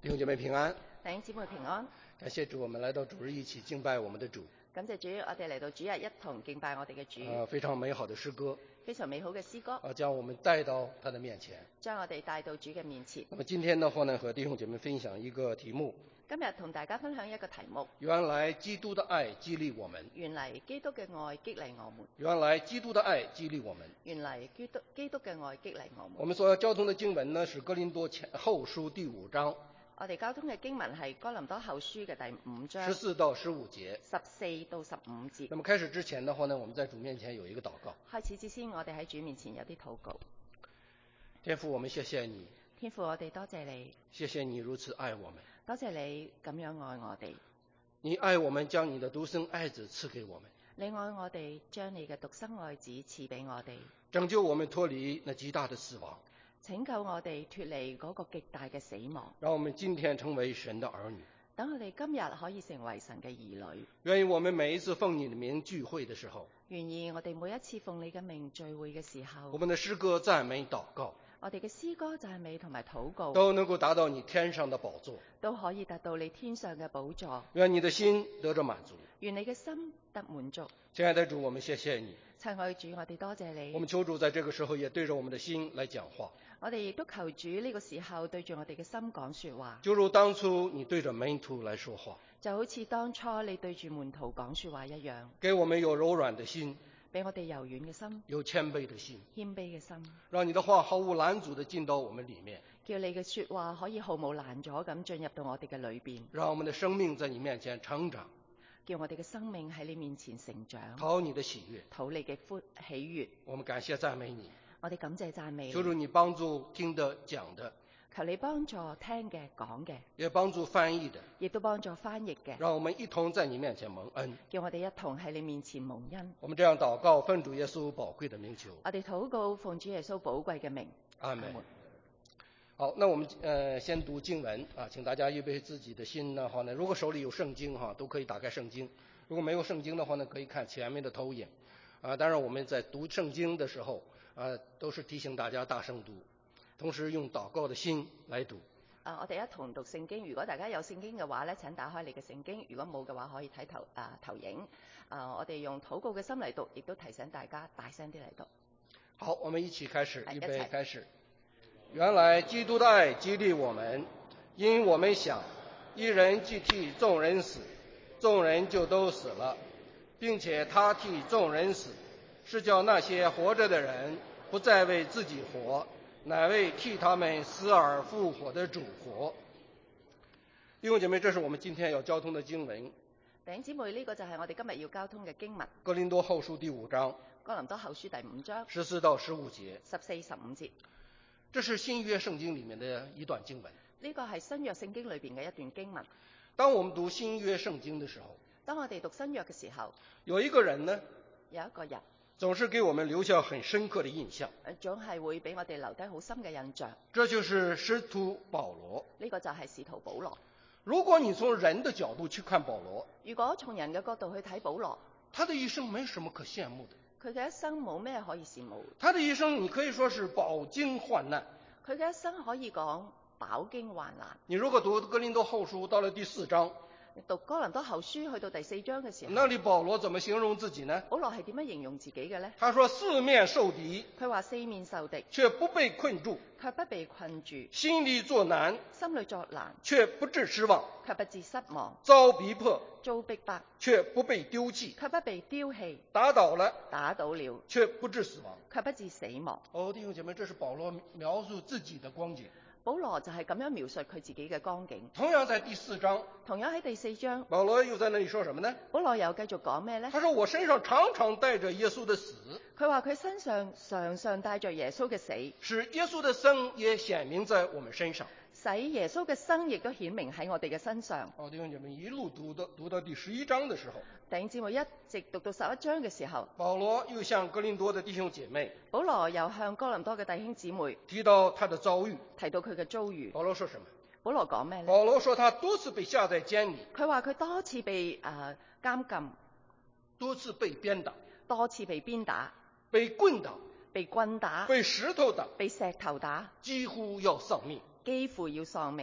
弟兄姐妹平安， 弟兄姊妹平安。 感謝主，我們來到主日一起敬拜我們的主。 感謝主，我哋嚟到主日一同敬拜我哋嘅主。 非常美好的詩歌， 非常美好嘅詩歌， 將我們帶到他的面前。 將我哋帶到主嘅面前。 那麼今天的話呢，和弟兄姐妹分享一個題目。 今日同大家分享一個題目。 原來基督的愛激勵我們。 原來基督嘅愛激勵我們。 原來基督的愛激勵我們。 原來基督嘅愛激勵我們。 我們所要交通的經文呢，是哥林多後書第5章。 我哋交通嘅經文係哥林多後書嘅第5章 14到15節。 14到15節。 那麼開始之前的話呢，我們在主面前有一個禱告。 開始之前，我哋喺主面前有啲禱告。 天父，我們謝謝你。 天父，我哋多謝你。 謝謝你如此愛我們。 多謝你咁樣愛我哋。 你愛我們，將你的獨生愛子賜給我們。 你愛我哋，將你嘅獨生愛子賜俾我哋， 拯救我們脫離那極大的死亡。 拯救我哋脫離嗰個極大嘅死亡， 讓我們今天成為神的兒女。 等我哋今日可以成為神嘅兒女。 願意我們每一次奉你的名聚會的時候， 願意我哋每一次奉你嘅名聚會嘅時候， 我們的詩歌讚美禱告， 我哋嘅詩歌讚美同埋禱告都能夠達到你天上的寶座， 都可以達到你天上嘅寶座。 願你的心得着滿足， 願你嘅心得滿足。 親愛的主，我們謝謝你。 親愛主，我哋多謝你。 我們求主在這個時候也對着我們的心來講話。 我哋亦都求主呢個時候對住我哋嘅心講說話， 就如當初你對着門徒來說話， 就好似當初你對住門徒講說話一樣。 給我們有柔軟的心， 俾我哋柔軟嘅心， 有謙卑的心， 謙卑嘅心， 讓你的話毫無攔阻地進到我們裡面， 叫你嘅說話可以毫無攔阻咁進入到我哋嘅裏邊， 讓我們的生命在你面前成長， 叫我哋嘅生命喺你面前成長， 討你的喜悅， 討你嘅喜悅。 我們感謝讚美你。 我哋感謝讚美你， 求主你幫助聽的講的， 求你幫助聽嘅講嘅， 也幫助翻譯的， 亦都幫助翻譯嘅， 讓我們一同在你面前蒙恩。 叫我哋一同喺你面前蒙恩。 我們這樣禱告，奉主耶穌寶貴的名求。 我哋禱告，奉主耶穌寶貴嘅名。 阿門。好，那我們先讀經文啊，請大家預備自己的心的話呢，如果手裡有聖經哈，都可以打開聖經；如果沒有聖經的話呢，可以看前面的投影啊。當然我們在讀聖經的時候都是提醒大家大聲讀，同時用禱告的心來讀。 我哋一同讀聖經。如果大家有聖經嘅話咧，請打開你嘅聖經；如果冇嘅話，可以睇投影。我哋用禱告嘅心嚟讀，亦都提醒大家大聲啲嚟讀。 好，我們一起開始，預備開始。原來基督的愛激勵我們，因我們想，一人既替眾人死，眾人就都死了，並且他替眾人死，是叫那些活着的人不再為自己活，乃為替他們死而復活的主活。弟兄姐妹，這是我們今天要交通的經文。 弟兄姊妹，呢個就係我哋今日要交通嘅經文。 哥林多後書第5章。 哥林多後書第5章。 14到15節。 14、15節。 這是新約聖經裡面的一段經文。 呢個係新約聖經裏邊嘅一段經文。 當我們讀新約聖經的時候， 當我哋讀新約嘅時候， 有一個人呢， 有一個人總是給我們留下很深刻的印象， 總係會俾我哋留低好深嘅印象。 這就是使徒保羅。 呢個就係使徒保羅。 如果你從人的角度去看保羅， 如果從人嘅角度去睇保羅， 他的一生沒什麼可羨慕的。 佢嘅一生冇咩可以羨慕。 他的一生你可以說是飽經患難。 佢嘅一生可以講飽經患難。 你如果讀哥林多後書到了第4章， 讀哥林多後書去到第4章嘅時候， 那裡保羅怎麼形容自己呢？ 保羅係點樣形容自己嘅呢？ 他說四面受敵， 佢話四面受敵， 卻不被困住， 卻不被困住； 心裡作難， 心裡作難， 卻不致失望， 卻不致失望； 遭逼迫， 遭逼迫， 卻不被丟棄， 卻不被丟棄； 打倒了，卻不致死亡， 卻不致死亡。 弟兄姐妹，這是保羅描述自己的光景。 保羅就係咁樣描述佢自己嘅光景。 同樣在第4章， 同樣喺第4章， 保羅又在那裡說什麼呢？ 保羅又繼續講咩呢？ 他說我身上常常帶着耶穌的死。 佢話佢身上常常帶着耶穌嘅死， 使耶穌的生也顯明在我們身上。 使耶穌嘅生亦都顯明喺我哋嘅身上。 弟兄姐妹，一路讀到第11章的時候， 弟兄姊妹一直讀到11章嘅時候， 保羅又向哥林多的弟兄姐妹， 保羅又向哥林多嘅弟兄姊妹提到他的遭遇， 提到佢嘅遭遇。 保羅說什麼？ 保羅講咩呢？ 保羅說他多次被下在監裡， 佢話佢多次被監禁， 多次被鞭打， 多次被鞭打， 被棍打， 被棍打， 被石頭打， 被石頭打， 幾乎要喪命。 幾乎要喪命。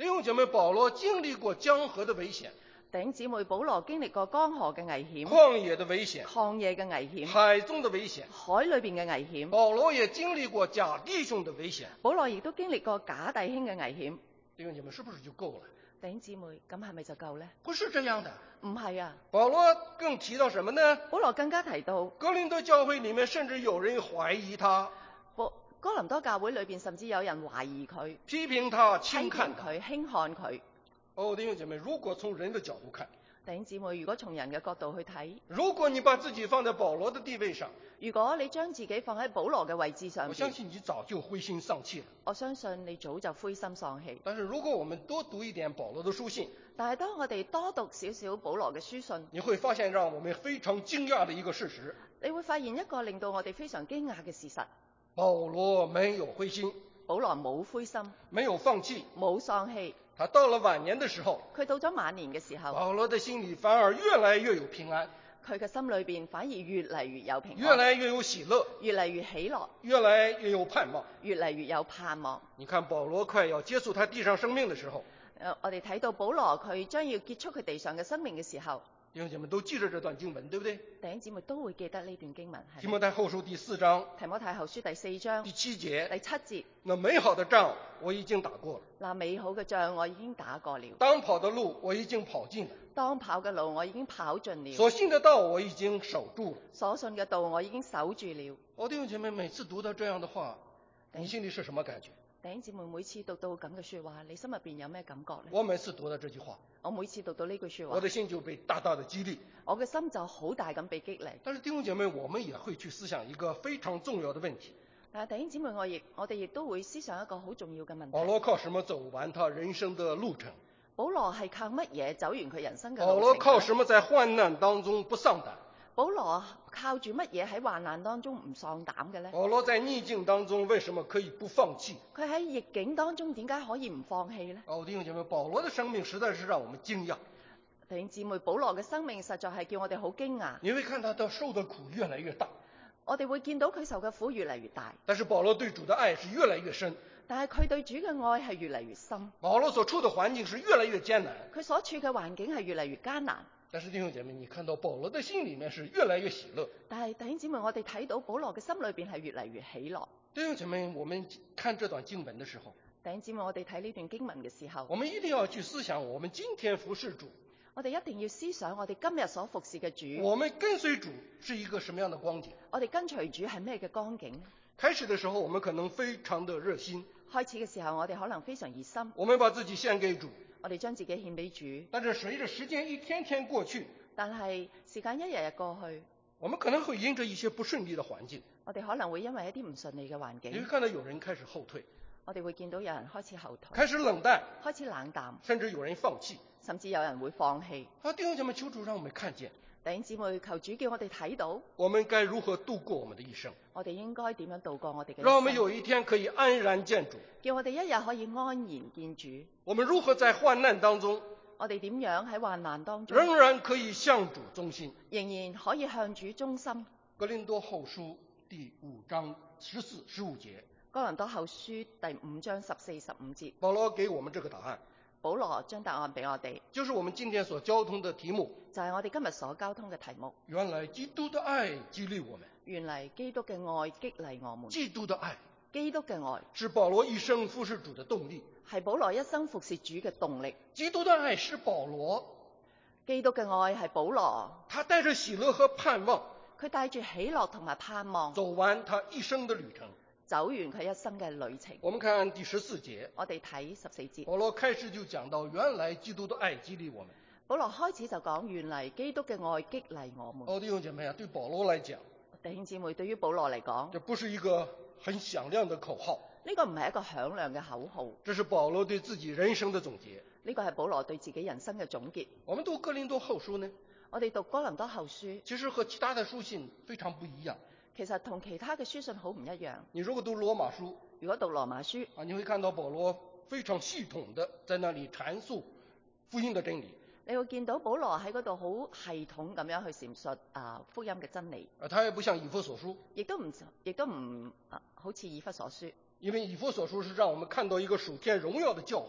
弟兄姐妹，保羅經歷過江河的危險， 弟兄姊妹，保羅經歷過江河嘅危險、 曠野的危險、 曠野嘅危險、 海中的危險， 海裏邊嘅危險。 保羅也經歷過假弟兄的危險。 保羅亦都經歷過假弟兄嘅危險。 弟兄姐妹，是不是就夠了？ 弟兄姊妹，咁係咪就夠呢？ 不是這樣的。 唔係啊， 保羅更提到什麼呢？ 保羅更加提到哥林多教會裡面甚至有人懷疑他， 哥林多教會裏邊甚至有人懷疑佢、 批評他、輕看他、 輕看佢。 弟兄姐妹，如果從人的角度看， 弟兄姊妹，如果從人嘅角度去睇， 如果你把自己放在保羅的地位上， 如果你將自己放喺保羅嘅位置上， 我相信你早就灰心喪氣了。 我相信你早就灰心喪氣。 但是如果我們多讀一點保羅的書信， 但係當我哋多讀少少保羅嘅書信， 你會發現讓我們非常驚訝的一個事實。 你會發現一個令到我哋非常驚訝嘅事實： 保羅沒有灰心， 保羅冇灰心， 沒有放棄， 冇喪氣。 他到了晚年的時候， 佢到咗晚年嘅時候， 保羅的心裡反而越來越有平安， 佢嘅心裏邊反而越嚟越有平安， 越來越有喜樂， 越嚟越喜樂， 越來越有盼望， 越嚟越有盼望。 你看保羅快要結束他地上生命的時候， 我哋睇到保羅佢將要結束佢地上嘅生命嘅時候， 弟兄姐妹都記着這段經文，對不對？ 弟兄姊妹都會記得呢段經文。 提摩太後書第4章， 提摩太後書第4章第7節， 第7節， 那美好的仗我已經打過了， 那美好嘅仗我已經打過了， 當跑的路我已經跑盡了， 當跑嘅路我已經跑盡了， 所信的道我已經守住了， 所信嘅道我已經守住了。 弟兄姐妹，每次讀到這樣的話，你心裡是什麼感覺？ 弟兄姊妹，每次讀到咁嘅說話，你心入邊有咩感覺呢？ 我每次讀到這句話， 我每次讀到呢句說話， 我的心就被大大的激勵， 我嘅心就好大咁被激勵。 但是弟兄姐妹，我們也會去思想一個非常重要的問題。 但係弟兄姊妹，我哋亦都會思想一個好重要嘅問題。 保羅靠什麼走完他人生的路程？ 保羅係靠乜嘢走完佢人生嘅路程？ 保羅靠什麼在患難當中不喪膽？ 保羅靠住乜嘢喺患難當中唔喪膽嘅呢？ 保羅在逆境當中為什麼可以不放棄？ 佢喺逆境當中點解可以唔放棄呢？ 弟兄姐妹，保羅的生命實在是讓我們驚訝。 弟兄姊妹，保羅嘅生命實在係叫我哋好驚訝。 你會看他受的苦越來越大， 我哋會見到佢受嘅苦越嚟越大。 但是保羅對主的愛是越來越深。 但係佢對主嘅愛係越嚟越深。 保羅所處的環境是越來越艱難。 佢所處嘅環境係越嚟越艱難。 但是弟兄姐妹，你看到保羅的心裡面是越來越喜樂。 但係弟兄姊妹，我哋睇到保羅嘅心裏邊係越嚟越喜樂。 弟兄姐妹，我們看這段經文的時候， 弟兄姊妹，我哋睇呢段經文嘅時候， 我們一定要去思想我們今天服侍主。 我哋一定要思想我哋今日所服侍嘅主。 我們跟隨主是一個什麼樣的光景？ 我哋跟隨主係咩嘅光景？ 開始的時候，我們可能非常的熱心。 開始嘅時候，我哋可能非常熱心。 我們把自己獻給主。 我哋將自己獻俾主。 但是隨着時間一天天過去， 但係時間一日日過去， 我們可能會因着一些不順利的環境， 我哋可能會因為一啲唔順利嘅環境， 你會看到有人開始後退， 我哋會見到有人開始後退， 開始冷淡， 開始冷淡， 甚至有人放棄， 甚至有人會放棄。 弟兄姐妹，求主讓我們看見， 弟兄姊妹，求主叫我哋睇到， 我們該如何度過我們的一生， 我哋應該點樣度過我哋嘅一生， 讓我們有一天可以安然見主， 叫我哋一日可以安然見主。 我們如何在患難當中， 我哋點樣喺患難當中仍然可以向主忠心， 仍然可以向主忠心。 哥林多後書第5章14、15節， 哥林多後書第5章14、15節， 保羅給我們這個答案。 保羅將答案俾我哋， 就是我們今天所交通的題目， 就係我哋今日所交通嘅題目。 原來基督的愛激勵我們， 原來基督嘅愛激勵我們。 基督的愛， 基督嘅愛是保羅一生服侍主的動力， 係保羅一生服侍主嘅動力。 基督的愛是保羅， 基督嘅愛係保羅， 他帶着喜樂和盼望， 佢帶住喜樂同埋盼望， 走完他一生的旅程， 走完佢一生嘅旅程。 我們看第14節， 我哋睇14節， 保羅開始就講到，原來基督的愛激勵我們。 保羅開始就講，原來基督嘅愛激勵我們。 弟兄姐妹啊，對保羅來講， 弟兄姊妹，對於保羅嚟講， 這不是一個很響亮的口號， 呢個唔係一個響亮嘅口號， 這是保羅對自己人生的總結。 呢個係保羅對自己人生嘅總結。 我們讀哥林多後書呢， 我哋讀哥林多後書， 其實和其他的書信非常不一樣。 其實同其他嘅書信好唔一樣。 你如果讀羅馬書， 如果讀羅馬書， 你會看到保羅非常系統的在那裡闡述福音的真理。 你會見到保羅喺嗰度好系統咁樣去闡述福音嘅真理。 他也不像以弗所書， 亦都唔好似以弗所書。 因為以弗所書是讓我們看到一個屬天榮耀的教會。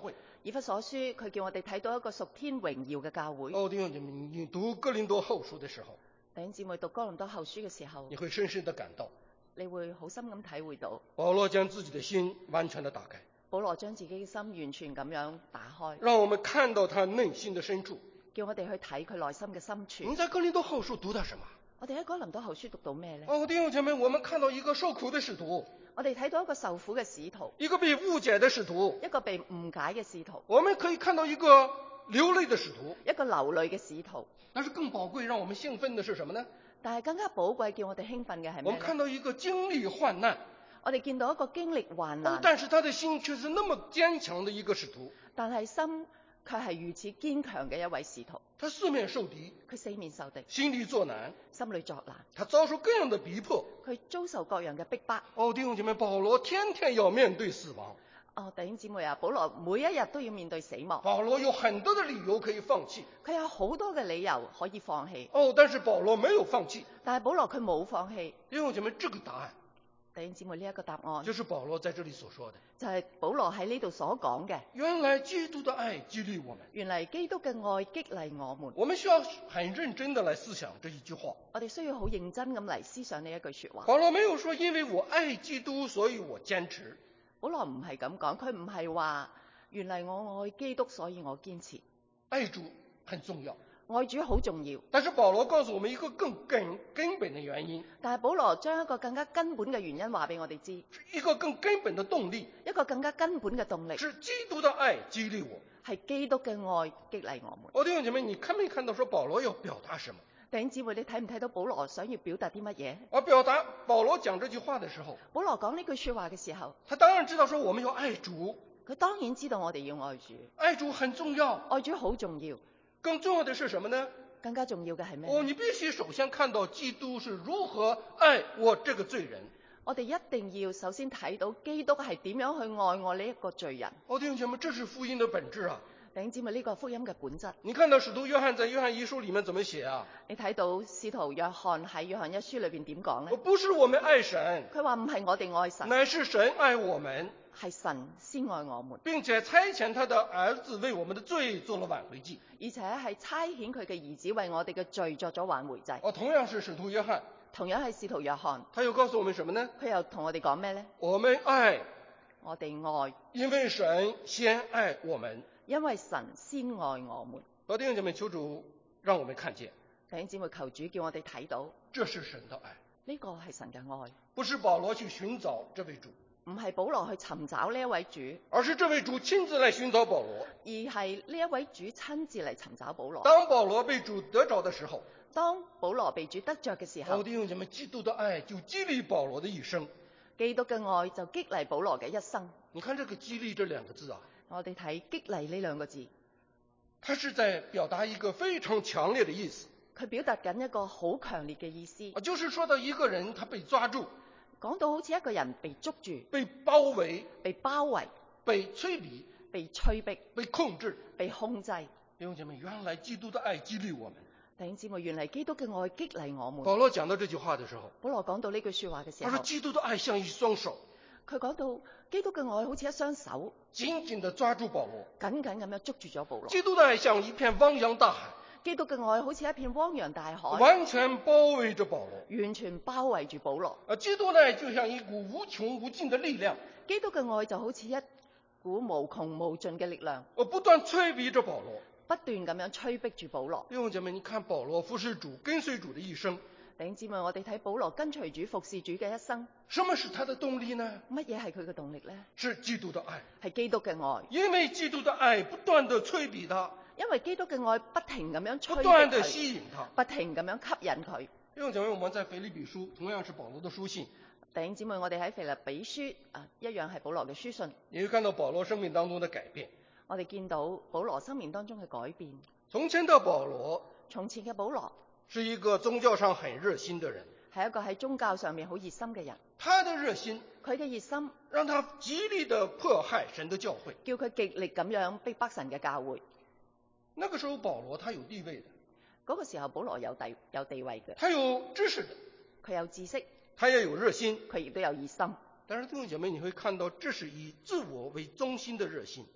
以弗所書佢叫我哋睇到一個屬天榮耀嘅教會。 弟兄姐妹，你讀哥林多後書的時候， 弟兄姊妹讀哥林多後書嘅時候， 你會深深的感到， 你會好深咁體會到， 保羅將自己的心完全的打開， 保羅將自己嘅心完全咁樣打開， 讓我們看到他內心的深處。 叫我哋去睇佢內心嘅深處。 你在哥林多後書讀到什麼？ 我哋喺哥林多後書讀到咩呢？ 弟兄姐妹，我們看到一個受苦的使徒， 我哋睇到一個受苦嘅使徒， 一個被誤解的使徒， 一個被誤解嘅使徒。 我們可以看到一個流淚的使徒， 一個流淚嘅使徒。 但是更寶貴讓我們興奮的是什麼呢？ 但係更加寶貴叫我哋興奮嘅係咩呢？ 我們看到一個經歷患難， 我哋見到一個經歷患難， 但是他的心卻是那麼堅強的一個使徒， 但係心卻係如此堅強嘅一位使徒。 他四面受敵， 佢四面受敵， 心裏作難， 心裏作難， 他遭受各樣的逼迫， 佢遭受各樣嘅逼迫。 弟兄姐妹，保羅天天要面對死亡。 弟兄姊妹啊，保羅每一日都要面對死亡。 保羅有很多的理由可以放棄， 佢有好多嘅理由可以放棄。 但是保羅沒有放棄。 但係保羅佢冇放棄。 弟兄姐妹，這個答案， 弟兄姊妹，呢一個答案就是保羅在這裏所說的， 就係保羅喺呢度所講嘅。 原來基督的愛激勵我們， 原來基督嘅愛激勵我們。 我們需要很認真的來思想這一句話。 我哋需要好認真咁嚟思想呢一句說話。 保羅沒有說因為我愛基督所以我堅持。 保羅唔係咁講，佢唔係話原來我愛基督所以我堅持。 愛主很重要， 愛主好重要。 但是保羅告訴我們一個更根本的原因。 但係保羅將一個更加根本嘅原因話俾我哋知， 一個更根本的動力， 一個更加根本嘅動力， 是基督的愛激勵我， 係基督嘅愛激勵我們。 弟兄姐妹，你看沒看到說保羅要表達什麼？ 弟兄姊妹，你睇唔睇到保羅想要表達啲乜嘢？ 保羅講這句話的時候， 保羅講呢句說話嘅時候， 他當然知道說我們要愛主， 佢當然知道我哋要愛主， 愛主很重要， 愛主好重要。 更重要的是什麼呢？ 更加重要嘅係咩？ 你必須首先看到基督是如何愛我這個罪人。 我哋一定要首先睇到基督係點樣去愛我呢一個罪人。 弟兄姐妹，這是福音的本質啊！ 弟兄姊妹，呢個福音嘅本質。 你看到使徒約翰在約翰一書裏面怎麼寫啊？ 你睇到使徒約翰喺約翰一書裏邊點講呢？ 不是我們愛神， 佢話唔係我哋愛神， 乃是神愛我們， 係神先愛我們， 並且差遣他的兒子為我們的罪做了挽回祭， 而且係差遣佢嘅兒子為我哋嘅罪作咗挽回祭。 同樣是使徒約翰， 同樣係使徒約翰， 他又告訴我們什麼呢？ 佢又同我哋講咩呢？ 我們愛， 我哋愛， 因為神先愛我們， 因為神先愛我們。 弟兄姐妹，求主讓我們看見， 弟兄姊妹，求主叫我哋睇到， 這是神的愛， 呢個係神嘅愛， 不是保羅去尋找這位主， 唔係保羅去尋找呢一位主， 而是這位主親自來尋找保羅， 而係呢一位主親自嚟尋找保羅。 當保羅被主得着的時候， 當保羅被主得着嘅時候， 弟兄姐妹，基督的愛就激勵保羅的一生， 基督嘅愛就激勵保羅嘅一生。 你看這個激勵這兩個字啊， 我哋睇激勵呢兩個字， 它是在表達一個非常強烈的意思。 佢表達緊一個好強烈嘅意思， 就是說到一個人他被抓住， 講到好似一個人被捉住、 被包圍、 被包圍、 被催逼、 被催逼、 被控制、 被控制。 弟兄姐妹，原來基督的愛激勵我們。 弟兄姊妹，原來基督嘅愛激勵我們。 保羅講到這句話的時候， 保羅講到呢句說話嘅時候， 他說基督的愛像一雙手， 佢講到基督嘅愛好似一雙手， 緊緊地抓住保羅， 緊緊咁樣捉住咗保羅。 基督的愛像一片汪洋大海， 基督嘅愛好似一片汪洋大海， 完全包圍着保羅， 完全包圍住保羅。 基督的愛就像一股無窮無盡的力量， 基督嘅愛就好似一股無窮無盡嘅力量， 不斷催逼着保羅， 不斷咁樣催逼住保羅。 弟兄姐妹，你看保羅服侍主、跟隨主的一生。 弟兄姊妹，我哋睇保羅跟隨主、服侍主嘅一生， 什麼是他的動力呢？ 乜嘢係佢嘅動力呢？ 是基督的愛， 係基督嘅愛。 因為基督的愛不斷地催逼他， 因為基督嘅愛不停咁樣催逼不斷地佢， 吸引他， 不停咁樣吸引佢。 弟兄姐妹，我們在腓立比書同樣是保羅的書信， 弟兄姊妹，我哋喺腓立比書一樣係保羅嘅書信。 你會看到保羅生命當中的改變。 我哋見到保羅生命當中嘅改變。 從前的保羅， 從前嘅保羅是一個宗教上很熱心的人， 係一個喺宗教上面好熱心嘅人。 他的熱心， 佢嘅熱心讓他極力地迫害神的教會， 叫佢極力咁樣逼迫神嘅教會。 那個時候保羅他有地位的， 嗰個時候保羅有地位嘅， 他有知識的， 佢有知識， 他也有熱心， 佢亦都有熱心。 但是弟兄姐妹，你會看到這是以自我為中心的熱心。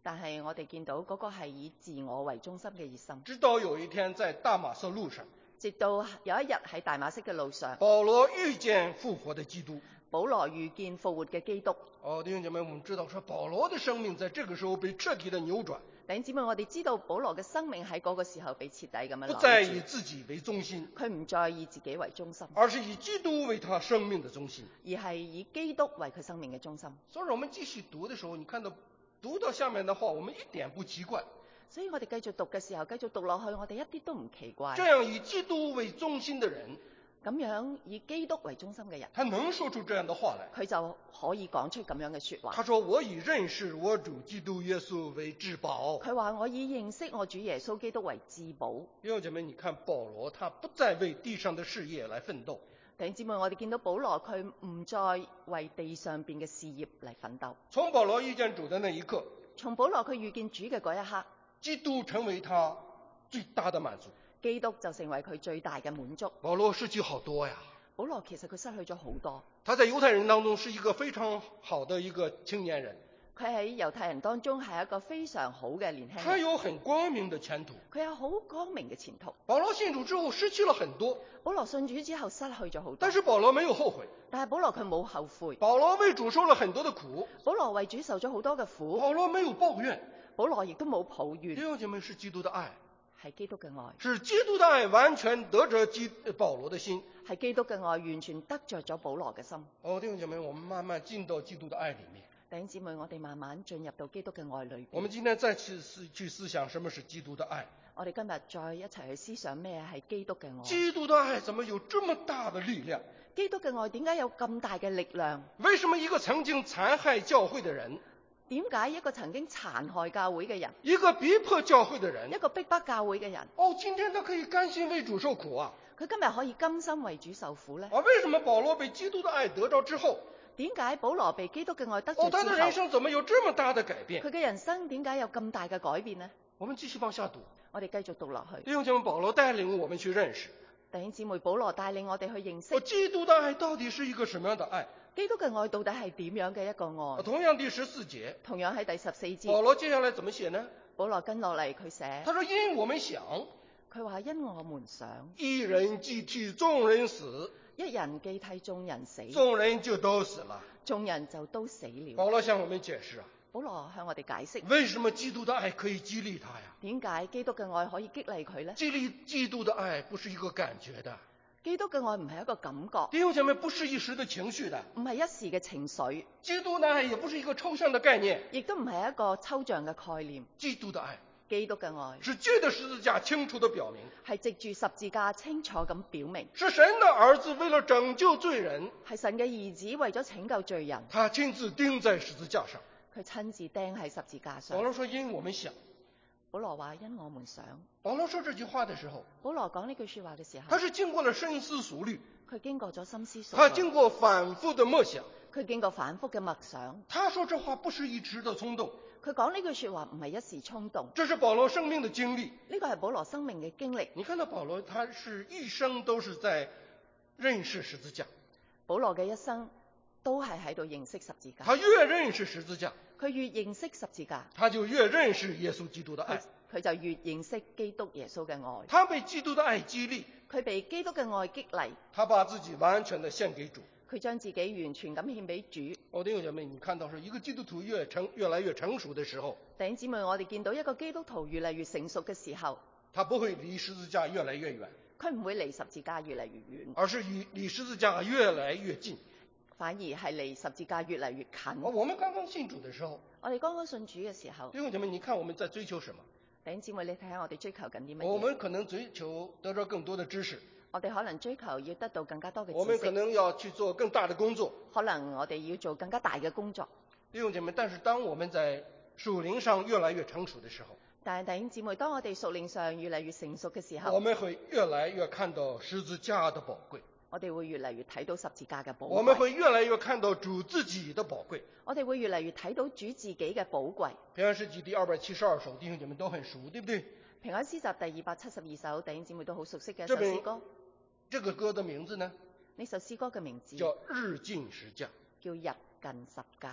但係我哋見到嗰個係以自我為中心嘅熱心。 直到有一天在大馬色路上， 直到有一日喺大馬色嘅路上， 保羅遇見復活的基督。 保羅遇見復活嘅基督。 弟兄姐妹，我們知道說保羅的生命在這個時候被徹底的扭轉。 弟兄姊妹，我哋知道保羅嘅生命喺嗰個時候被徹底咁樣扭轉， 不再以自己為中心， 佢唔再以自己為中心， 而是以基督為他生命的中心， 而係以基督為佢生命嘅中心。 所以我們繼續讀的時候，你看到讀到下面的話，我們一點不奇怪。 所以我哋繼續讀嘅時候，繼續讀落去，我哋一啲都唔奇怪。 這樣以基督為中心的人， 咁樣以基督為中心嘅人， 他能說出這樣的話來， 佢就可以講出咁樣嘅說話。 他說：我以認識我主基督耶穌為至寶。 佢話我以認識我主耶穌基督為至寶。 弟兄姐妹，你看保羅，他不再為地上的事業來奮鬥。 弟兄姊妹，我哋見到保羅佢唔再為地上邊嘅事業嚟奮鬥。 從保羅遇見主的那一刻， 從保羅佢遇見主嘅嗰一刻， 基督成為他最大的滿足。 基督就成為佢最大嘅滿足。 保羅失去好多呀。 保羅其實佢失去咗好多。 他在猶太人當中是一個非常好的一個青年人。 佢喺猶太人當中係一個非常好嘅年輕人。 他有很光明的前途。 佢有好光明嘅前途。 保羅信主之後失去了很多。 保羅信主之後失去咗好多。 但是保羅沒有後悔。 但係保羅佢冇後悔。 保羅為主受了很多的苦。 保羅為主受咗好多嘅苦。 保羅沒有抱怨。 保羅亦都冇抱怨。 弟兄姐妹，是基督的愛。 係基督嘅愛。 是基督的愛完全得着保羅的心。 係基督嘅愛完全得着咗保羅嘅心。 弟兄姐妹，我們慢慢進到基督的愛裡面。 弟兄姊妹，我哋慢慢進入到基督嘅愛裏邊。 我們今天再去思想什麼是基督的愛。 我哋今日再一齊去思想咩係基督嘅愛。 基督的愛怎麼有這麼大的力量？ 基督嘅愛點解有咁大嘅力量？ 為什麼一個曾經殘害教會的人， 點解一個曾經殘害教會嘅人， 一個逼迫教會的人， 一個逼迫教會嘅人， 今天他可以甘心為主受苦啊？ 佢今日可以甘心為主受苦呢？ 為什麼保羅被基督的愛得着之後， 點解保羅被基督嘅愛得着之後， 他的人生怎麼有這麼大的改變？ 佢嘅人生點解有咁大嘅改變呢？ 我們繼續往下讀。 我哋繼續讀落去。 弟兄姐妹，保羅帶領我們去認識。 弟兄姊妹，保羅帶領我哋去認識。 基督的愛到底是一個什麼樣的愛？ 基督嘅愛到底係點樣嘅一個愛？ 同樣第14節。 同樣喺第14節。 保羅接下來怎麼寫呢？ 保羅跟落嚟佢寫。 他說因我們想。 佢話因我們想。 一人既替眾人死。 一人既替眾人死。 眾人就都死了。 眾人就都死了。 保羅向我們解釋啊。 保羅向我哋解釋。 為什麼基督的愛可以激勵他呀？ 點解基督嘅愛可以激勵佢呢？ 激勵基督的愛不是一個感覺的。 基督嘅愛唔係一個感覺。 弟兄姐妹，不是一時的情緒的。 唔係一時嘅情緒。 基督的愛也不是一個抽象的概念。 亦都唔係一個抽象嘅概念。 基督的愛。 基督嘅愛。 是借着十字架清楚地表明。 係藉住十字架清楚咁表明。 是神的兒子為了拯救罪人。 係神嘅兒子為咗拯救罪人。 他親自釘在十字架上。 佢親自釘喺十字架上。 保羅說因我們想。 保羅話因我們想。 保羅說這句話的時候， 保羅講呢句說話嘅時候， 他是經過了深思熟慮。 佢經過咗深思熟慮。 他經過反覆的默想。 佢經過反覆嘅默想。 他說這話不是一時的衝動。 佢講呢句說話唔係一時衝動。 這是保羅生命的經歷。 呢個係保羅生命嘅經歷。 你看到保羅，他是一生都是在認識十字架。 保羅嘅一生都係喺度認識十字架。 他越認識十字架， 佢越認識十字架， 他就越認識耶穌基督的愛。 佢就越認識基督耶穌嘅愛。 他被基督的愛激勵， 佢被基督嘅愛激勵， 他把自己完全的獻給主。 佢將自己完全咁獻俾主。 弟兄姐妹，你看到是一個基督徒越來越成熟的時候， 弟兄姊妹，我哋見到一個基督徒越嚟越成熟嘅時候， 他不會離十字架越來越遠， 佢唔會離十字架越嚟越遠， 而是離十字架越來越近， 反而係離十字架越嚟越近。 我們剛剛信主的時候， 我哋剛剛信主嘅時候， 弟兄姐妹，你看我們在追求什麼？ 弟兄姊妹，你睇下我哋追求緊啲乜嘢？ 我們可能追求得到更多的知識。 我哋可能追求要得到更加多嘅知識。 我們可能要去做更大的工作。 可能我哋要做更加大嘅工作。 弟兄姐妹，但是當我們在屬靈上越來越成熟的時候， 但係弟兄姊妹，當我哋屬靈上越嚟越成熟嘅時候， 我們會越來越看到十字架的寶貴。 我哋會越嚟越睇到十字架嘅寶貴。 我們會越來越看到主自己的寶貴。 我哋會越嚟越睇到主自己嘅寶貴。 平安詩集第272首，弟兄姐妹都很熟，對不對？ 平安詩集第272首，弟兄姊妹都好熟悉嘅一首詩歌。 這個歌的名字呢？ 呢首詩歌嘅名字叫日進十架。 叫日近十架。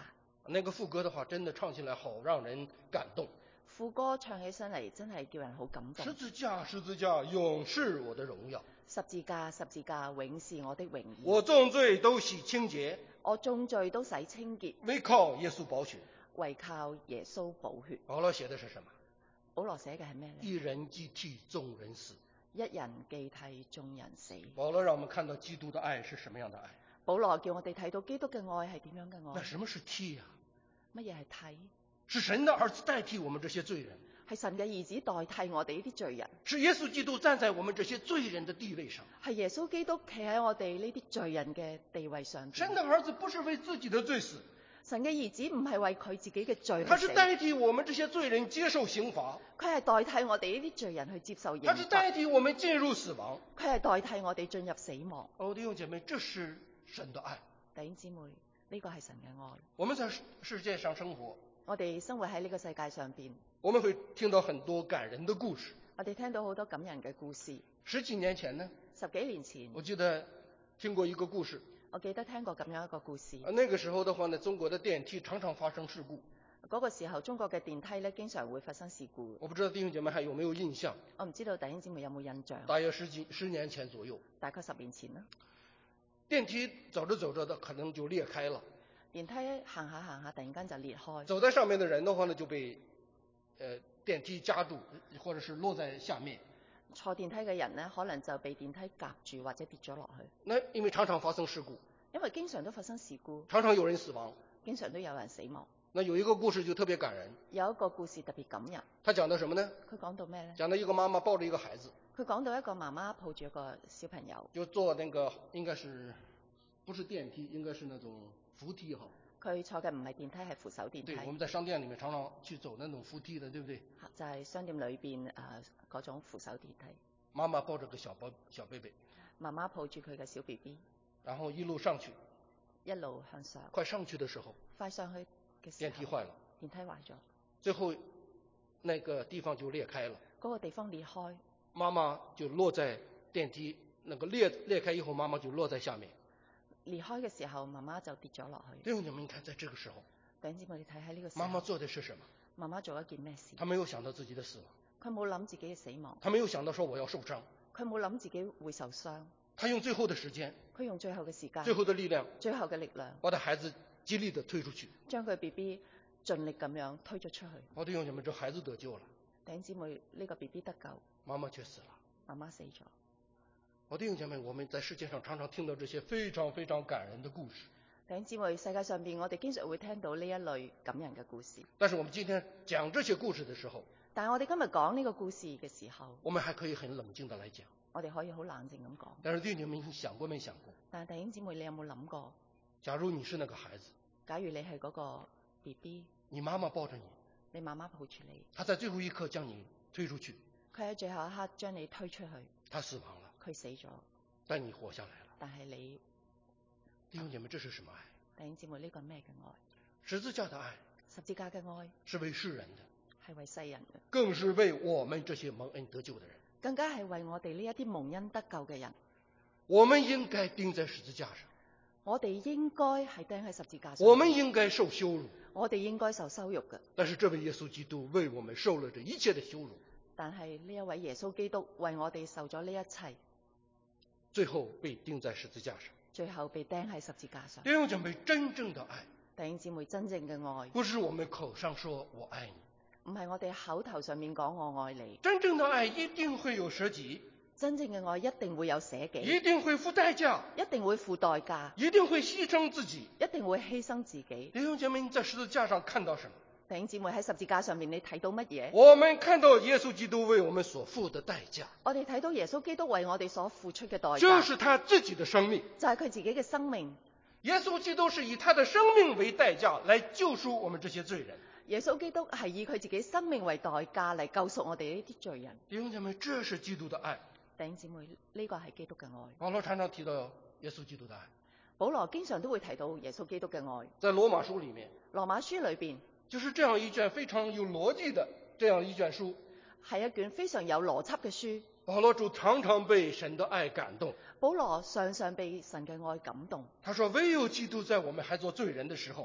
那個副歌的話，真的唱起來好讓人感動。 副歌唱起身嚟真係叫人好感動。 十字架，十字架，永是我的榮耀。 十字架，十字架，永是我的榮耀。 我重罪都洗清潔， 我重罪都洗清潔， 唯靠耶穌寶血。 唯靠耶穌寶血。 保羅寫的是什麼？ 保羅寫嘅係咩呢？ 一人既替眾人死。 一人既替眾人死。 保羅讓我們看到基督的愛是什麼樣的愛。 保羅叫我哋睇到基督嘅愛係點樣嘅愛。 那什麼是替啊？ 乜嘢係替？ 是神的兒子代替我們這些罪人。 係神嘅兒子代替我哋呢啲罪人。 是耶穌基督站在我們這些罪人的地位上。 係耶穌基督企喺我哋呢啲罪人嘅地位上。 神的兒子不是為自己的罪死。 神嘅兒子唔係為佢自己嘅罪去死。 他是代替我們這些罪人接受刑罰。 佢係代替我哋呢啲罪人去接受刑罰。 他是代替我們進入死亡。 佢係代替我哋進入死亡。 哦，弟兄姐妹，這是神的愛。 弟兄姊妹，呢個係神嘅愛。 我們在世界上生活， 我哋生活喺呢個世界上邊， 我們會聽到很多感人的故事。 我哋聽到好多感人嘅故事。 十幾年前呢 ，10幾年前， 我記得聽過一個故事。 我記得聽過咁樣一個故事。 那個時候的話呢，中國的電梯常常發生事故。 嗰個時候，中國嘅電梯呢，經常會發生事故。 我不知道弟兄姐妹還有沒有印象？ 我唔知道弟兄姊妹有冇印象？ 大約十年前左右。 大概10年前啦。 電梯走着走着的，可能就裂開了。 電梯行下行下，突然間就裂開。 走在上面的人的話呢，就被電梯夾住，或者是落在下面。 坐電梯嘅人呢，可能就被電梯夾住或者跌咗落去。 那因為常常發生事故， 因為經常都發生事故， 常常有人死亡， 經常都有人死亡。 那有一個故事就特別感人。 有一個故事特別感人。 他講到什麼呢？ 佢講到咩呢？ 講到一個媽媽抱着一個孩子。 佢講到一個媽媽抱住一個小朋友， 就坐那個應該是不是電梯，應該是那種扶梯哈。 佢坐嘅唔係電梯，係扶手電梯。 對，我們在商店裡面常常去走那種扶梯的，對不對？ 就係商店裏邊嗰種扶手電梯。 媽媽抱着個小 baby。 媽媽抱住佢嘅小 BB。 然後一路上去。 一路向上。 快上去的時候。 快上去嘅時候。 電梯壞了。 電梯壞咗。 最後那個地方就裂開了。 嗰個地方裂開。 媽媽就落在電梯那個裂開以後，媽媽就落在下面。 離開嘅時候，媽媽就跌咗落去。 弟兄姊妹，你看，在這個時候， 弟兄姊妹，你睇下呢個時候， 媽媽做的是什麼？ 媽媽做一件咩事？ 她沒有想到自己的死亡。 佢冇諗自己嘅死亡。 她沒有想到說我要受傷。 佢冇諗自己會受傷。 她用最後的時間。 佢用最後嘅時間。 最後的力量。 最後嘅力量。 把她孩子極力的推出去。 將佢 BB 盡力咁樣推咗出去。 我弟兄姊妹，這孩子得救了。 弟兄姊妹，呢個 BB 得救。 媽媽卻死了。 媽媽死咗。 我弟兄姐妹，我們在世界上常常聽到這些非常非常感人的故事。 弟兄姊妹，世界上邊我哋經常會聽到呢一類感人嘅故事。 但是我們今天講這些故事的時候， 但係我哋今日講呢個故事嘅時候， 我們還可以很冷靜地來講。 我哋可以好冷靜咁講。 但是弟兄姐妹，你想過沒想過？ 但係弟兄姊妹，你有冇諗過？ 假如你是那個孩子， 假如你係嗰個 BB， 你媽媽抱着你， 你媽媽抱住你， 她在最後一刻將你推出去， 佢喺最後一刻將你推出去， 她死亡了， 佢死咗， 但你活下來了。 但係你， 弟兄姐妹，這是什麼愛？ 弟兄姊妹，呢個係咩嘅愛？ 十字架的愛， 十字架嘅愛是為世人的， 係為世人嘅， 更是為我們這些蒙恩得救的人， 更加係為我哋呢一啲蒙恩得救嘅人。 我們應該釘在十字架上， 我哋應該係釘喺十字架上， 我們應該受羞辱， 我哋應該受羞辱嘅。 但是這位耶穌基督為我們受了這一切的羞辱， 但係呢一位耶穌基督為我哋受咗呢一切， 最後被釘在十字架上， 最後被釘喺十字架上。 弟兄姐妹，真正的愛， 弟兄姊妹，真正嘅愛， 不是我們口上說我愛你， 唔係我哋口頭上面講我愛你， 真正的愛一定會有捨己， 真正嘅愛一定會有捨己， 一定會付代價， 一定會付代價， 一定會犧牲自己， 一定會犧牲自己。 弟兄姐妹，你在十字架上看到什麼？ 弟兄姊妹，喺十字架上面你睇到乜嘢？ 我們看到耶穌基督為我們所付的代價。 我哋睇到耶穌基督為我哋所付出嘅代價， 就是他自己的生命， 就係佢自己嘅生命。 耶穌基督是以他的生命為代價來救贖我們這些罪人。 耶穌基督係以佢自己生命為代價嚟救贖我哋呢啲罪人。 弟兄姐妹，這是基督的愛。 弟兄姊妹，呢個係基督嘅愛。 保羅常常提到耶穌基督的愛。 保羅經常都會提到耶穌基督嘅愛。 在羅馬書裏面， 羅馬書裏邊就是這樣一卷非常有邏輯的這樣一卷書， 係一卷非常有邏輯嘅書。 保羅就常常被神的愛感動。 保羅常常被神嘅愛感動。 他說：唯有基督在我們還做罪人的時候， 佢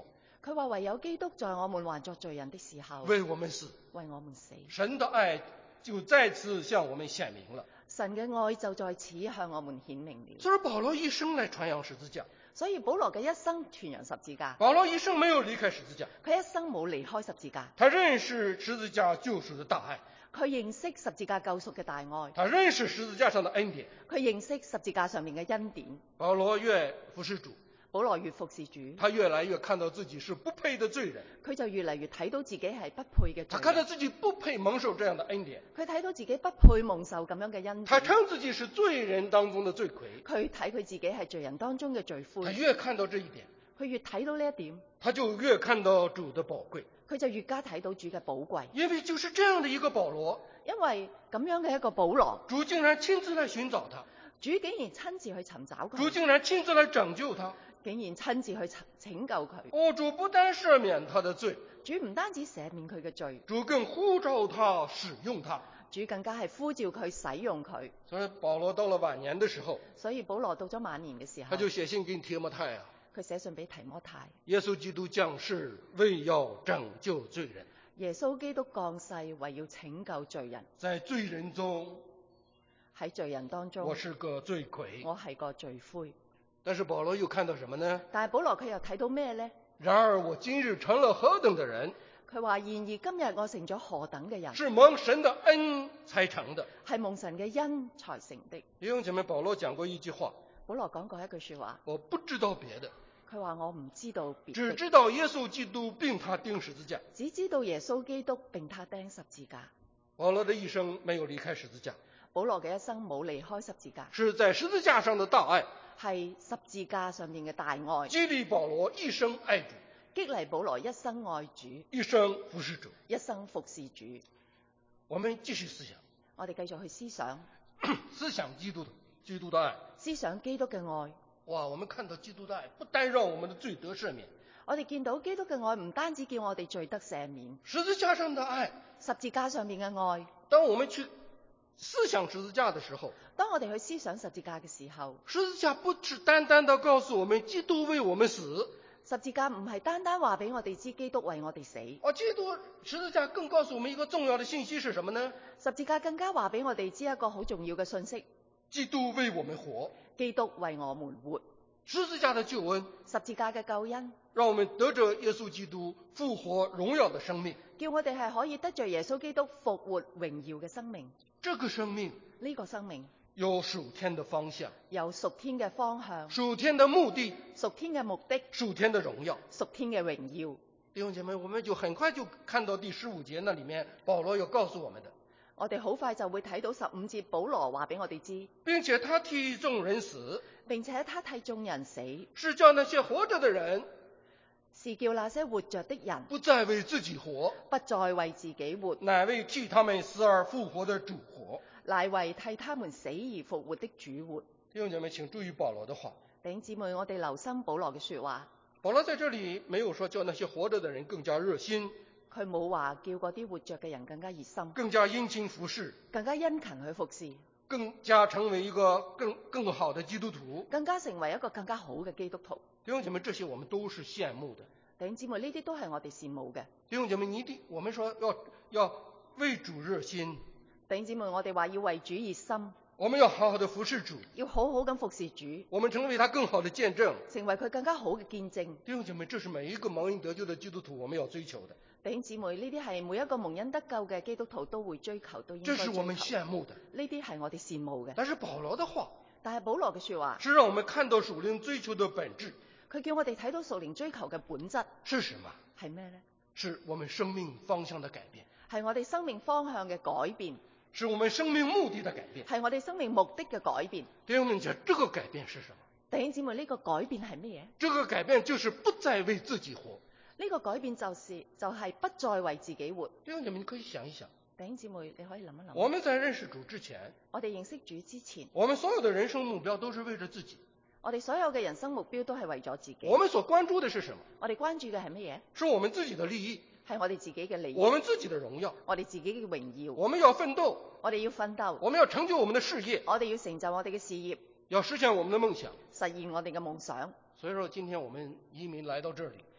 佢話唯有基督在我們還作罪人的時候為我們死， 為我們死， 神的愛就再次向我們顯明了。 神嘅愛就在此向我們顯明了。 所以保羅一生來傳揚十字架， 所以保羅嘅一生傳揚十字架， 保羅一生沒有離開十字架， 佢一生冇離開十字架。 他認識十字架救贖的大愛， 佢認識十字架救贖嘅大愛， 他認識十字架上的恩典。 佢認識十字架上面嘅恩典。 保羅越服侍主， 保羅越服侍主， 他越來越看到自己是不配的罪人， 佢就越嚟越睇到自己係不配嘅罪人。 他看到自己不配蒙受這樣的恩典， 佢睇到自己不配蒙受咁樣嘅恩典。 他稱自己是罪人當中的罪魁。 佢睇佢自己係罪人當中嘅罪魁。 他越看到這一點， 佢越睇到呢一點， 他就越看到主的寶貴。 佢就越加睇到主嘅寶貴。 因為就是這樣的一個保羅， 因為咁樣嘅一個保羅， 主竟然親自來尋找他， 主竟然親自去尋找佢， 主竟然親自來拯救他。 竟然親自去拯救佢。 哦，主不但赦免他的罪， 主唔單止赦免佢嘅罪， 主更呼召他使用他。 主更加係呼召佢使用佢。 所以保羅到了晚年的時候， 所以保羅到咗晚年嘅時候， 他就寫信給提摩太啊， 佢寫信俾提摩太， 耶穌基督降世為要拯救罪人， 耶穌基督降世為要拯救罪人， 在罪人中， 喺罪人當中， 我是個罪魁， 我係個罪魁。 但是保羅又看到什麼呢？ 但係保羅佢又睇到咩呢？ 然而我今日成了何等的人， 佢話：然而今日我成咗何等嘅人， 是蒙神的恩才成的。 係蒙神嘅恩才成的。 弟兄姐妹，保羅講過一句話， 保羅講過一句說話， 我不知道別的， 佢話我唔知道別的， 只知道耶穌基督並他釘十字架。 只知道耶穌基督並他釘十字架。 保羅的一生沒有離開十字架， 保羅嘅一生冇離開十字架， 是在十字架上的大愛， 係十字架上面嘅大愛， 激勵保羅一生愛主， 激勵保羅一生愛主， 一生服侍主。 一生服侍主。 我們繼續思想， 我哋繼續去思想， 思想基督的愛。 思想基督嘅愛。 哇，我們看到基督的愛，不單讓我們的罪得赦免， 我哋見到基督嘅愛唔單止叫我哋罪得赦免， 十字架上的愛， 十字架上面嘅愛。 當我們去思想十字架的時候， 當我哋去思想十字架嘅時候， 十字架不是單單地告訴我們基督為我們死， 十字架唔係單單話俾我哋知基督為我哋死。 十字架更告訴我們一個重要的信息是什麼呢？ 十字架更加話俾我哋知一個好重要嘅信息： 基督為我們活， 基督為我們活。 十字架的救恩， 十字架嘅救恩， 讓我們得着耶穌基督復活榮耀的生命， 叫我哋係可以得着耶穌基督復活榮耀嘅生命。 這個生命， 呢個生命有屬天的方向， 有屬天嘅方向， 屬天的目的， 屬天嘅目的， 屬天的榮耀， 屬天嘅榮耀。 弟兄姐妹，我們就很快就看到第15節那裡面保羅有告訴我們的， 我哋好快就會睇到15節保羅話俾我哋知， 並且他替眾人死， 並且他替眾人死， 是叫那些活着的人， 是叫那些活着的人不再為自己活， 不再為自己活， 乃為替他們死而復活的主活， 乃為替他們死而復活的主活。 弟兄姐妹，請注意保羅的話。 弟兄姊妹，我哋留心保羅嘅說話。 保羅在這裡沒有說叫那些活着的人更加熱心， 佢冇話叫嗰啲活着嘅人更加熱心， 更加殷勤服侍， 更加殷勤去服侍， 更加成為一個更好的基督徒， 更加成為一個更加好嘅基督徒。 弟兄姐妹，這些我們都是羨慕的。 弟兄姊妹，呢啲都係我哋羨慕嘅。 弟兄姐妹，我們說要為主熱心。 弟兄姊妹，我哋話要為主熱心， 我們要好好的服侍主， 要好好咁服侍主， 我們成為他更好的見證， 成為佢更加好嘅見證。 弟兄姐妹，這是每一個蒙恩得救的基督徒我們要追求的。 弟兄姊妹，呢啲係每一個蒙恩得救嘅基督徒都會追求，都應該追求。 這是我們羨慕的。 呢啲係我哋羨慕嘅。 但是保羅的話， 但係保羅嘅說話， 是讓我們看到屬靈追求的本質。 佢叫我哋睇到屬靈追求嘅本質是什麼？ 係咩呢？ 是我們生命方向的改變， 係我哋生命方向嘅改變， 是我們生命目的的改變， 係我哋生命目的嘅改變。 弟兄們，這個改變是什麼？ 弟兄姊妹，呢個改變係乜嘢？ 這個改變就是不再為自己活。 呢個改變就係不再為自己活。 弟兄姐妹，你可以想一想。 弟兄姊妹，你可以諗一諗。 我們在認識主之前， 我哋認識主之前， 我們所有的人生目標都是為着自己。 我哋所有嘅人生目標都係為咗自己。 我們所關注的是什麼？ 我哋關注嘅係乜嘢？ 是我們自己的利益， 係我哋自己嘅利益， 我們自己的榮耀， 我哋自己嘅榮耀。 我們要奮鬥， 我哋要奮鬥， 我們要成就我們的事業， 我哋要成就我哋嘅事業， 要實現我們的夢想， 實現我哋嘅夢想。 所以說，今天我們移民來到這裡，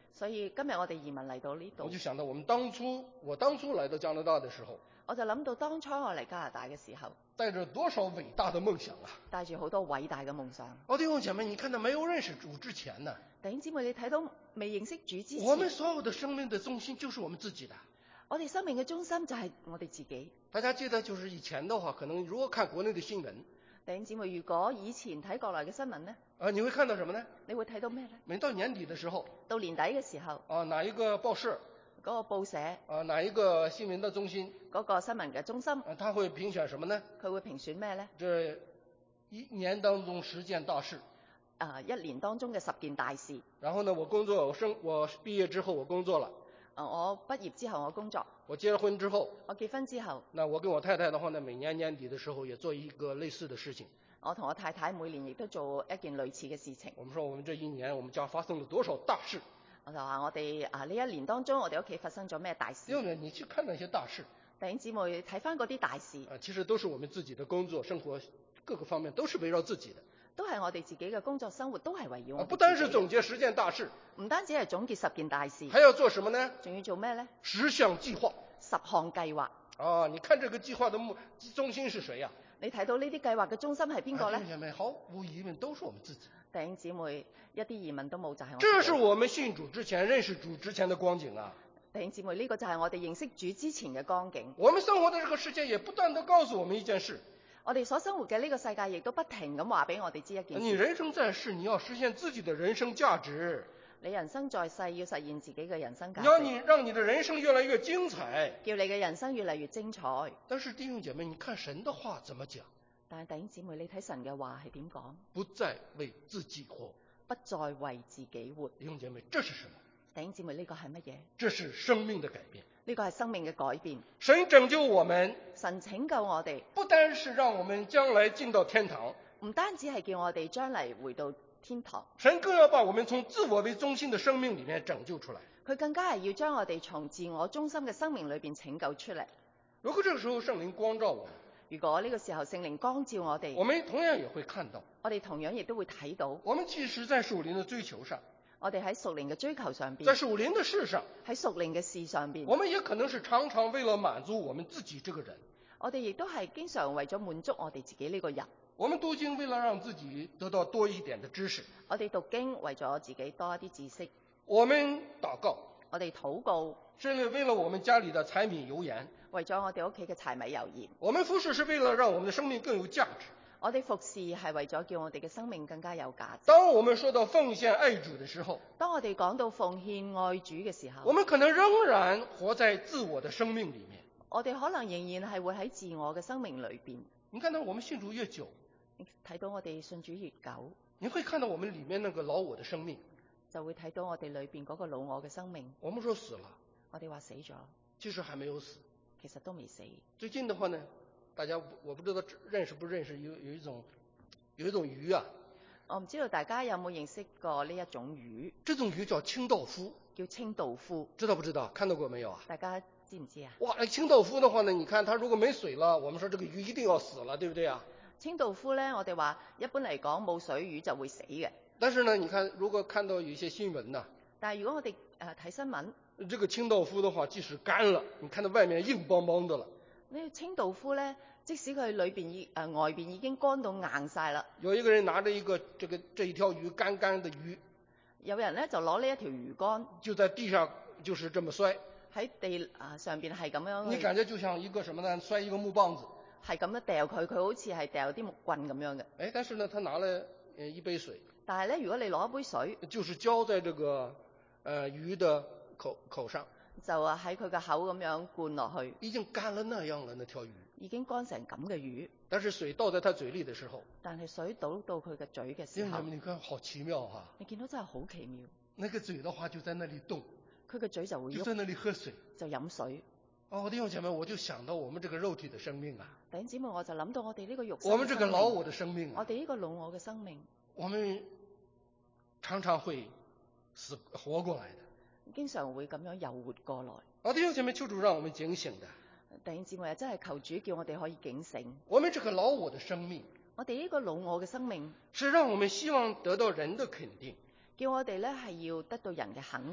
所以今日我哋移民嚟到呢度， 我就想到我當初來到加拿大的時候， 我就諗到當初我嚟加拿大嘅時候， 帶着多少偉大的夢想啊！ 帶住好多偉大嘅夢想。 弟兄姐妹，你看到沒有認識主之前呢？ 弟兄姊妹，你睇到未認識主之前， 我們所有的生命的中心就是我們自己的。 我哋生命嘅中心就係我哋自己。 大家記得，就是以前的話，可能如果看國內的新聞， 弟兄姊妹，如果以前睇國內嘅新聞呢， 你會看到什麼呢？ 你會睇到咩呢？ 每到年底的時候， 到年底嘅時候， 哪一個報社， 嗰個報社， 哪一個新聞的中心， 嗰個新聞嘅中心， 他會評選什麼呢？ 佢會評選咩呢？ 這一年當中10件大事。 一年當中嘅10件大事。 然後呢，我畢業之後我工作了。 我畢業之後我工作。 我結了婚之後。 我結婚之後。 那我跟我太太的話呢，每年年底的時候也做一個類似的事情。 我同我太太每年亦都做一件類似嘅事情。 我們說我們這一年我們家發生了多少大事。 我就話我哋呢一年當中我哋屋企發生咗咩大事。 因為你去看那些大事。 弟兄姊妹睇翻嗰啲大事。 其實都是我們自己的工作生活各個方面都是圍繞自己的。 都係我哋自己嘅工作生活都係圍繞我哋自己。 不單是總結10件大事， 唔單止係總結10件大事， 還要做什麼呢？ 仲要做咩呢 ？10項計劃。 10項計劃。 你看這個計劃的中心是誰呀？ 你睇到呢啲計劃嘅中心係邊個呢？ 毫無疑問都是我們自己。 弟兄姊妹，一啲疑問都冇就係我。 這是我們信主之前、認識主之前的光景啊！ 弟兄姊妹，呢個就係我哋認識主之前嘅光景。 我們生活的這個世界也不斷地告訴我們一件事。 我哋所生活嘅呢個世界亦都不停咁話俾我哋知一件事。 你人生在世，你要實現自己的人生價值。 你人生在世要實現自己嘅人生價值。 要讓你的人生越來越精彩。 叫你嘅人生越嚟越精彩。 但是弟兄姐妹，你看神的話怎麼講？ 但係弟兄姊妹，你睇神嘅話係點講？ 不再為自己活。 不再為自己活。 弟兄姐妹，這是什麼？ 弟兄姊妹，呢個係乜嘢？ 這是生命的改變。 呢個係生命嘅改變。 神拯救我們， 神拯救我哋， 不單是讓我們將來進到天堂， 唔單止係叫我哋將嚟回到天堂， 神更要把我們從自我為中心的生命裡面拯救出來。 佢更加係要將我哋從自我中心嘅生命裏邊拯救出嚟。 如果這個時候聖靈光照我們， 如果呢個時候聖靈光照我哋， 我們同樣也會看到， 我哋同樣亦都會睇到， 我們其實在屬靈的追求上， 我哋喺屬靈嘅追求上邊， 在屬靈的事上， 喺屬靈嘅事上邊， 我們也可能是常常為了滿足我們自己這個人， 我哋亦都係經常為咗滿足我哋自己呢個人。 我們讀經為了讓自己得到多一點的知識， 我哋讀經為咗自己多一啲知識。 我們禱告， 我哋禱告， 是為了我們家裡的柴米油鹽， 為咗我哋屋企嘅柴米油鹽。 我們服侍是為了讓我們的生命更有價值。 我哋服侍係為咗叫我哋嘅生命更加有價值。 當我們說到奉獻愛主的時候， 當我哋講到奉獻愛主嘅時候， 我們可能仍然活在自我的生命裡面。 我哋可能仍然係會喺自我嘅生命裏邊。 你看到我們信主越久， 你睇到我哋信主越久， 你會看到我們裡面那個老我的生命， 就會睇到我哋裏邊嗰個老我嘅生命。 我們說死了， 我哋話死咗， 其實還沒有死， 其實都未死。 最近的話呢，大家我不知道認識不認識有一種魚啊， 我唔知道大家有冇認識過呢一種魚？ 這種魚叫清道夫， 叫清道夫， 知道不知道？看到過沒有啊？ 大家知唔知啊？ 哇，那清道夫的話呢，你看它如果沒水了，我們說這個魚一定要死了，對不對啊？ 清道夫呢，我哋話一般嚟講冇水魚就會死嘅。 但是呢，你看如果看到有一些新聞呢， 但係如果我哋睇新聞， 這個清道夫的話，即使乾了，你看到外面硬邦邦的了。 呢個清道夫呢，即使佢裏邊外邊已經乾到硬晒啦。 有一個人拿着這一條魚乾乾的魚， 有人呢就攞呢一條魚竿， 就在地上就是這麼摔， 喺地上邊係咁樣。 你感覺就像一個什麼呢？摔一個木棒子。 係咁樣掉佢，佢好似係掉啲木棍咁樣嘅。 但是呢，他拿了一杯水。 但係呢，如果你攞一杯水， 就是澆在這個魚的口上， 就喺佢嘅口咁樣灌落去。 已經乾了那樣了，那條魚已經乾成咁嘅魚。 但是水倒在他嘴裡的時候， 但係水倒到佢嘅嘴嘅時候， 你看好奇妙哈！ 你見到真係好奇妙。 那個嘴的話就在那裡動， 佢嘅嘴就會喐， 就在那裡喝水， 就飲水。 弟兄姐妹，我就想到我們這個肉體的生命啊。 弟兄姊妹，我就諗到我哋呢個肉身， 我們這個老我的生命啊， 我哋呢個老我嘅生命， 我們常常會活過來的， 經常會咁樣又活過來。 弟兄姐妹，求主讓我們警醒的。 弟兄姊妹，真係求主叫我哋可以警醒。 我們這個老我的生命， 我哋呢個老我嘅生命， 是讓我們希望得到人的肯定， 叫我哋呢係要得到人嘅肯定。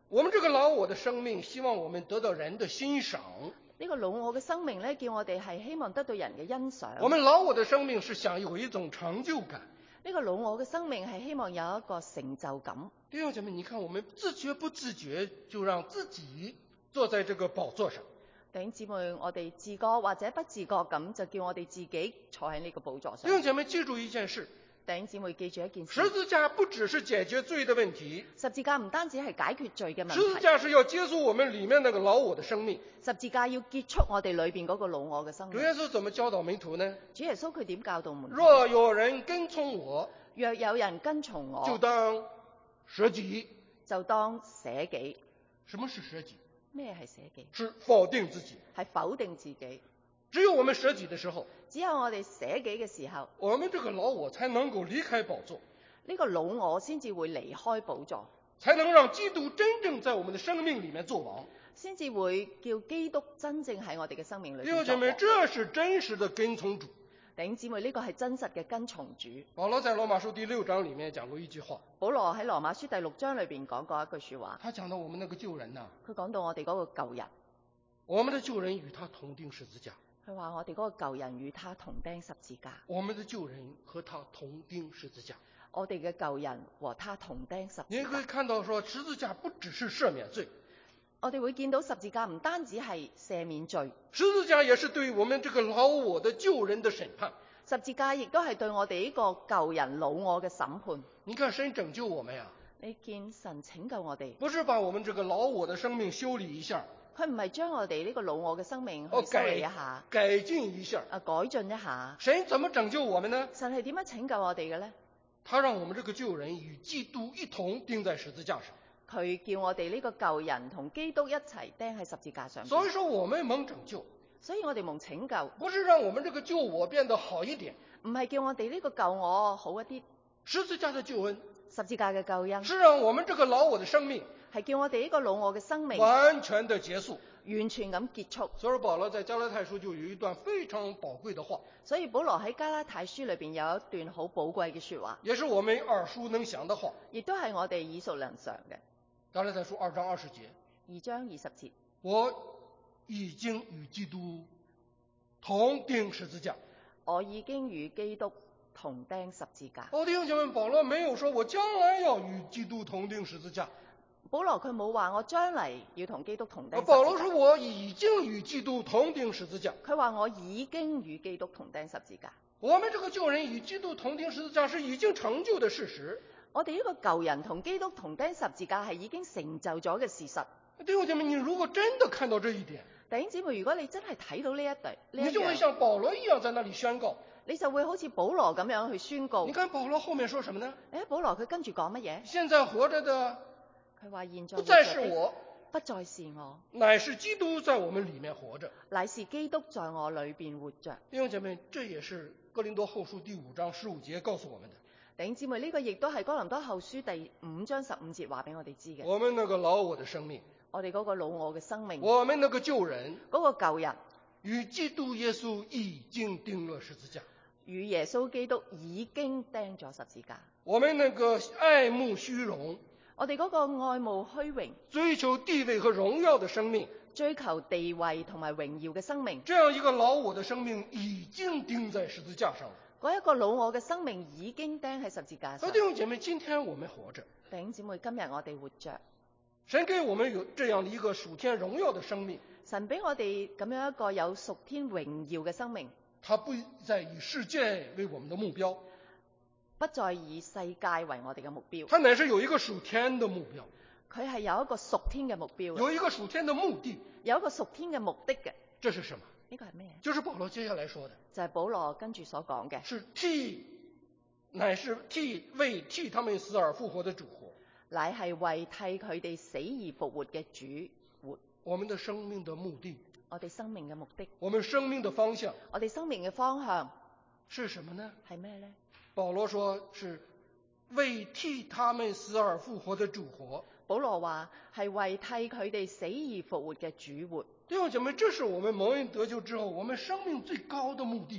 我们这个老我的生命希望我们得到人的欣賞。 呢個老我嘅生命咧，叫我哋係希望得到人嘅欣賞。 我們老我的生命是想有一種成就感。 呢個老我嘅生命係希望有一個成就感。 弟兄姐妹，你看我們自覺不自覺就讓自己坐在這個寶座上。 弟兄姊妹，我哋自覺或者不自覺咁，就叫我哋自己坐喺呢個寶座上。 弟兄姐妹，記住一件事。 弟兄姊妹，記住一件事。 十字架不只是解決罪的問題。 十字架唔單止係解決罪嘅問題。 十字架是要結束我們裡面那個老我的生命。 十字架要結束我哋裏邊嗰個老我嘅生命。 主耶穌怎麼教導門徒呢？ 主耶穌佢點教導門徒？ 若有人跟從我， 若有人跟從我， 就當捨己。 就當捨己。 什麼是捨己？ 咩係捨己？ 是否定自己。 係否定自己。 只有我們捨己的時候， 只有我哋捨己嘅時候， 我們這個老我才能夠離開寶座。 呢個老我先至會離開寶座， 才能讓基督真正在我們的生命裡面作王， 先至會叫基督真正喺我哋嘅生命裏面作王。 弟兄姐妹，這是真實的跟從主。 弟兄姊妹，呢個係真實嘅跟從主。 保羅在羅馬書第6章裡面講過一句話。 保羅喺羅馬書第6章裏邊講過一句說話。 他講到我們那個舊人呐， 佢講到我哋嗰個舊人， 我們的舊人與他同釘十字架。 佢話我哋嗰個舊人與他同釘十字架。 我們的舊人和他同釘十字架。 我哋嘅舊人和他同釘十字架。 你可以看到說，十字架不只是赦免罪。 我哋會見到十字架唔單止係赦免罪， 十字架也是對我們這個老我的舊人的審判。 十字架亦都係對我哋呢個舊人老我嘅審判。 你看神拯救我們呀， 你見神拯救我哋， 不是把我們這個老我的生命修理一下。 佢唔係將我哋呢個老我嘅生命去修理一下， 改進一下， 改進一下。 神怎麼拯救我們呢？ 神係點樣拯救我哋嘅呢？ 他讓我們這個舊人與基督一同釘在十字架上。 佢叫我哋呢個舊人同基督一齊釘喺十字架上。 所以說我們蒙拯救， 所以我哋蒙拯救， 不是讓我們這個舊我變得好一點， 唔係叫我哋呢個舊我好一啲。 十字架的救恩， 十字架嘅救恩， 是讓我們這個老我的生命係叫我哋呢個老我嘅生命完全的結束， 完全咁結束。 所以保羅在加拉太書就有一段非常寶貴的話。 所以保羅喺加拉太書裏邊有一段好寶貴嘅說話， 也是我們耳熟能詳的話， 亦都係我哋耳熟能詳嘅。 加拉太書2章20節 ，2章20節， 我已經與基督同釘十字架。 我已經與基督同釘十字架。 弟兄姐妹，保羅沒有說我將來要與基督同釘十字架。 保羅佢冇話我將嚟要同基督同釘十字架。 保羅說我已經與基督同釘十字架。 佢話我已經與基督同釘十字架。 我們這個舊人與基督同釘十字架是已經成就的事實。 我哋呢個舊人同基督同釘十字架係已經成就咗嘅事實。 弟兄姐妹，你如果真的看到這一點， 弟兄姊妹，如果你真係睇到呢一對， 你就會像保羅一樣在那裡宣告。 你就會好似保羅咁樣去宣告。 你看保羅後面說什麼呢？ 保羅佢跟住講乜嘢？ 現在活着的， 佢話現在不再是我， 不再是我， 乃是基督在我們裡面活着。 乃是基督在我裏邊活着。 弟兄姐妹，這也是哥林多後書第5章15節告訴我們的。 弟兄姊妹，呢個亦都係哥林多後書第5章15節話俾我哋知嘅。 我們那個老我的生命， 我哋嗰個老我嘅生命， 我們那個舊人， 嗰個舊人， 與基督耶穌已經釘了十字架， 與耶穌基督已經釘咗十字架。 我們那個愛慕虛榮， 我哋嗰個愛慕虛榮， 追求地位和榮耀的生命， 追求地位同埋榮耀嘅生命， 這樣一個老我的生命已經釘在十字架上了。 嗰一個老我嘅生命已經釘喺十字架上。 弟兄姐妹，今天我們活着， 弟兄姊妹，今日我哋活着， 神給我們有這樣的一個屬天榮耀的生命， 神俾我哋咁樣一個有屬天榮耀嘅生命。 他不再以世界為我們的目標， 不再以世界為我哋嘅目標， 他乃是有一個屬天的目標， 佢係有一個屬天嘅目標， 有一個屬天的目的， 有一個屬天嘅目的嘅。 這是什麼？ 呢個係咩？ 就是保羅接下來說的， 就係保羅跟住所講嘅， 乃是為替他們死而復活的主活， 乃係為替佢哋死而復活嘅主活。 我們的生命的目的， 我哋生命嘅目的， 我們生命的方向， 我哋生命嘅方向是什麼呢？ 係咩呢？ 保羅說是為替他們死而復活的主活。 保羅話係為替佢哋死而復活嘅主活。 弟兄姐妹，這是我們蒙恩得救之後，我們生命最高的目的。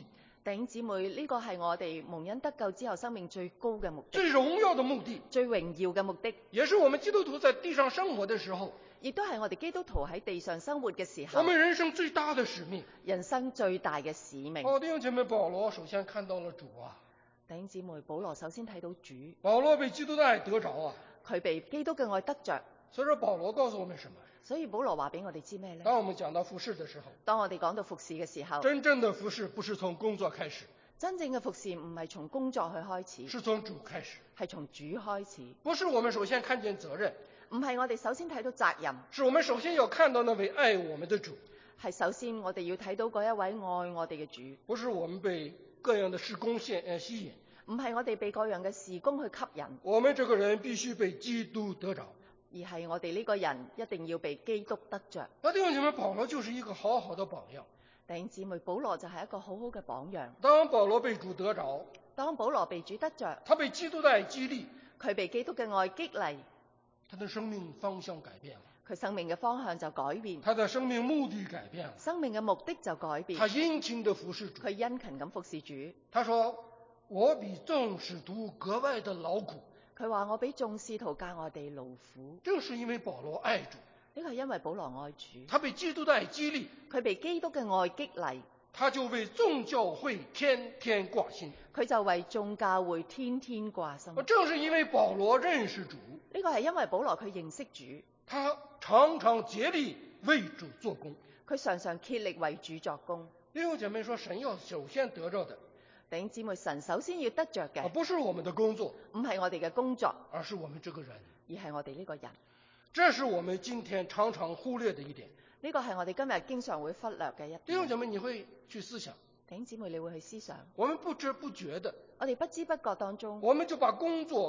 弟兄姊妹，呢個係我哋蒙恩得救之後生命最高嘅目的， 最榮耀的目的， 最榮耀嘅目的， 也是我們基督徒在地上生活的時候， 亦都係我哋基督徒喺地上生活嘅時候， 我們人生最大的使命， 人生最大嘅使命。 弟兄姐妹，保羅首先看到了主啊。 弟兄姊妹，保羅首先睇到主， 保羅被基督的愛得着啊， 佢被基督嘅愛得着。 所以說保羅告訴我們什麼？ 所以保羅話俾我哋知咩呢？ 當我們講到服侍的時候， 當我哋講到服侍嘅時候， 真正的服侍不是從工作開始， 真正嘅服侍唔係從工作去開始， 是從主開始， 係從主開始。 不是我們首先看見責任， 唔係我哋首先睇到責任， 是我們首先要看到那位愛我們的主， 係首先我哋要睇到嗰一位愛我哋嘅主。 不是我們被各樣的事工吸引， 唔係我哋被各樣嘅事工去吸引， 我們這個人必須被基督得着， 而係我哋呢個人一定要被基督得着。 弟兄姐妹，保羅就是一個好好的榜樣。 弟兄姊妹，保羅就係一個好好嘅榜樣。 當保羅被主得着， 當保羅被主得着， 他被基督的愛激勵， 佢被基督嘅愛激勵， 他的生命方向改變了， 佢生命嘅方向就改變， 他的生命目的改變了， 生命嘅目的就改變。 他殷勤的服侍主， 佢殷勤咁服侍主。 他說我比眾使徒格外的勞苦， 佢話我比眾使徒格外地勞苦。 正是因為保羅愛主， 呢個係因為保羅愛主， 他被基督的愛激勵， 佢被基督嘅愛激勵， 他就為眾教會天天掛心。 佢就為眾教會天天掛心。 正是因為保羅認識主， 呢個係因為保羅佢認識主， 他常常竭力為主做工， 佢常常竭力為主作工。 弟兄姐妹說，神要首先得着的， 弟兄姊妹，神首先要得着嘅， 不是我們的工作， 唔係我哋嘅工作， 而是我們這個人， 而係我哋呢個人。 這是我們今天常常忽略的一點。 呢個係我哋今日經常會忽略嘅一點。 弟兄姐妹，你會去思想， 弟兄姊妹，你會去思想， 我們不知不覺的， 我哋不知不覺當中， 我們就把工作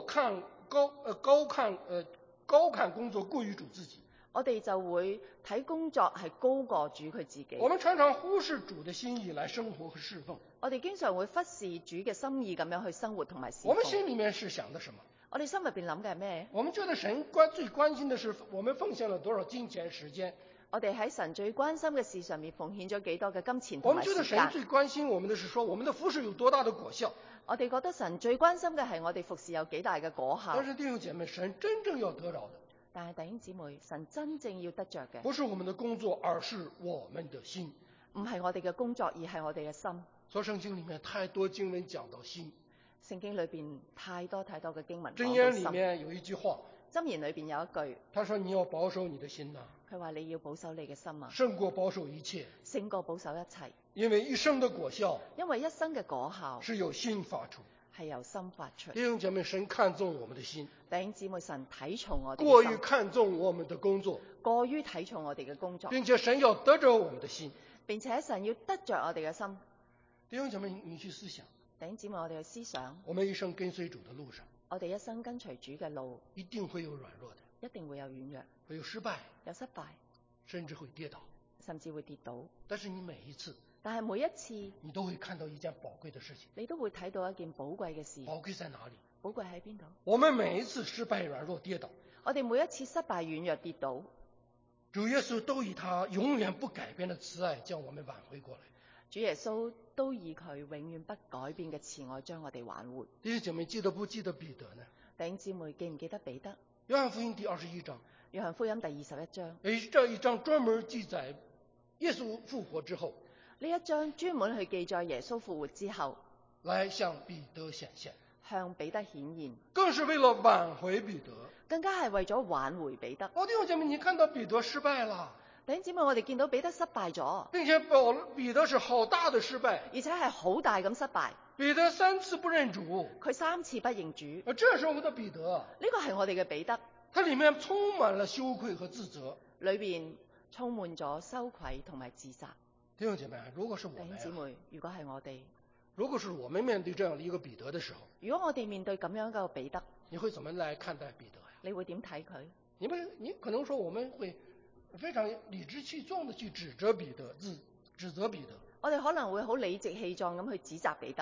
高看工作過於主自己， 我哋就會睇工作係高過主佢自己。 我們常常忽視主的心意來生活和侍奉。 我哋經常會忽視主嘅心意咁樣去生活同埋侍奉。 我們心裏面是想的什麼？ 我哋心入邊諗嘅係咩？ 我們覺得神最關心的是我們奉獻了多少金錢時間。 我哋喺神最關心嘅事上面奉獻咗幾多嘅金錢我們同埋時間。 覺得神最關心我們的是說我們的服侍有多大的果效。 我哋覺得神最關心嘅係我哋服侍有幾大嘅果效。 但是弟兄姐妹，神真正要得着的， 但係弟兄姊妹，神真正要得着嘅， 不是我們的工作，而是我們的心。 唔係我哋嘅工作，而係我哋嘅心。 所以聖經裏面太多經文講到心。 聖經裏邊太多嘅經文講到箴言裏面有一句話， 箴言裏邊有一句， 他說你要保守你的心啊， 佢話你要保守你嘅心啊， 勝過保守一切， 勝過保守一切， 因為一生的果效因為一生嘅果效是由心發出。 係由心發出。 弟兄姐妹，神看重我們的心， 弟兄姊妹，神睇重我哋嘅心， 過於看重我們的工作， 過於睇重我哋嘅工作， 並且神要得着我們的心。 並且神要得着我哋嘅心。 弟兄姐妹，你去思想， 弟兄姊妹，我哋去思想， 我們一生跟隨主的路上， 我哋一生跟隨主嘅路， 一定會有軟弱的， 一定會有軟弱， 會有失敗， 有失敗， 甚至會跌倒。 甚至會跌倒。 但是你每一次， 但係每一次， 你都會看到一件寶貴的事情。 你都會睇到一件寶貴嘅事。 寶貴在哪裡？ 寶貴喺邊度？ 我們每一次失敗、軟弱、跌倒， 我哋每一次失敗、軟弱、跌倒， 主耶穌都以他永遠不改變的慈愛將我們挽回過來。 主耶穌都以佢永遠不改變嘅慈愛將我哋挽回。 弟兄姐妹，記得不記得彼得呢？ 弟兄姊妹，記唔記得彼得？ 約翰福音第21章。 約翰福音第21章。 這一章專門記載耶穌復活之後， 呢一章專門去記載耶穌復活之後， 來向彼得顯現， 向彼得顯現， 更是為了挽回彼得， 更加係為咗挽回彼得。 弟兄姐妹，你看到彼得失敗了。 弟兄姊妹，我哋見到彼得失敗咗， 並且彼得是好大的失敗， 而且係好大咁失敗。 彼得3次不認主， 佢3次不認主。 這時候的彼得， 呢個係我哋嘅彼得， 他裡面充滿了羞愧和自責， 裏邊充滿咗羞愧同埋自責。 弟兄姐妹，如果是我們， 弟兄姊妹，如果係我哋， 如果是我們面對這樣的一個彼得的時候， 如果我哋面對咁樣嘅彼得， 你會怎麼來看待彼得呀？ 你會點睇佢？ 你可能說我們會非常理直氣壯地去指責彼得，指責彼得。 我哋可能會好理直氣壯咁去指責彼得。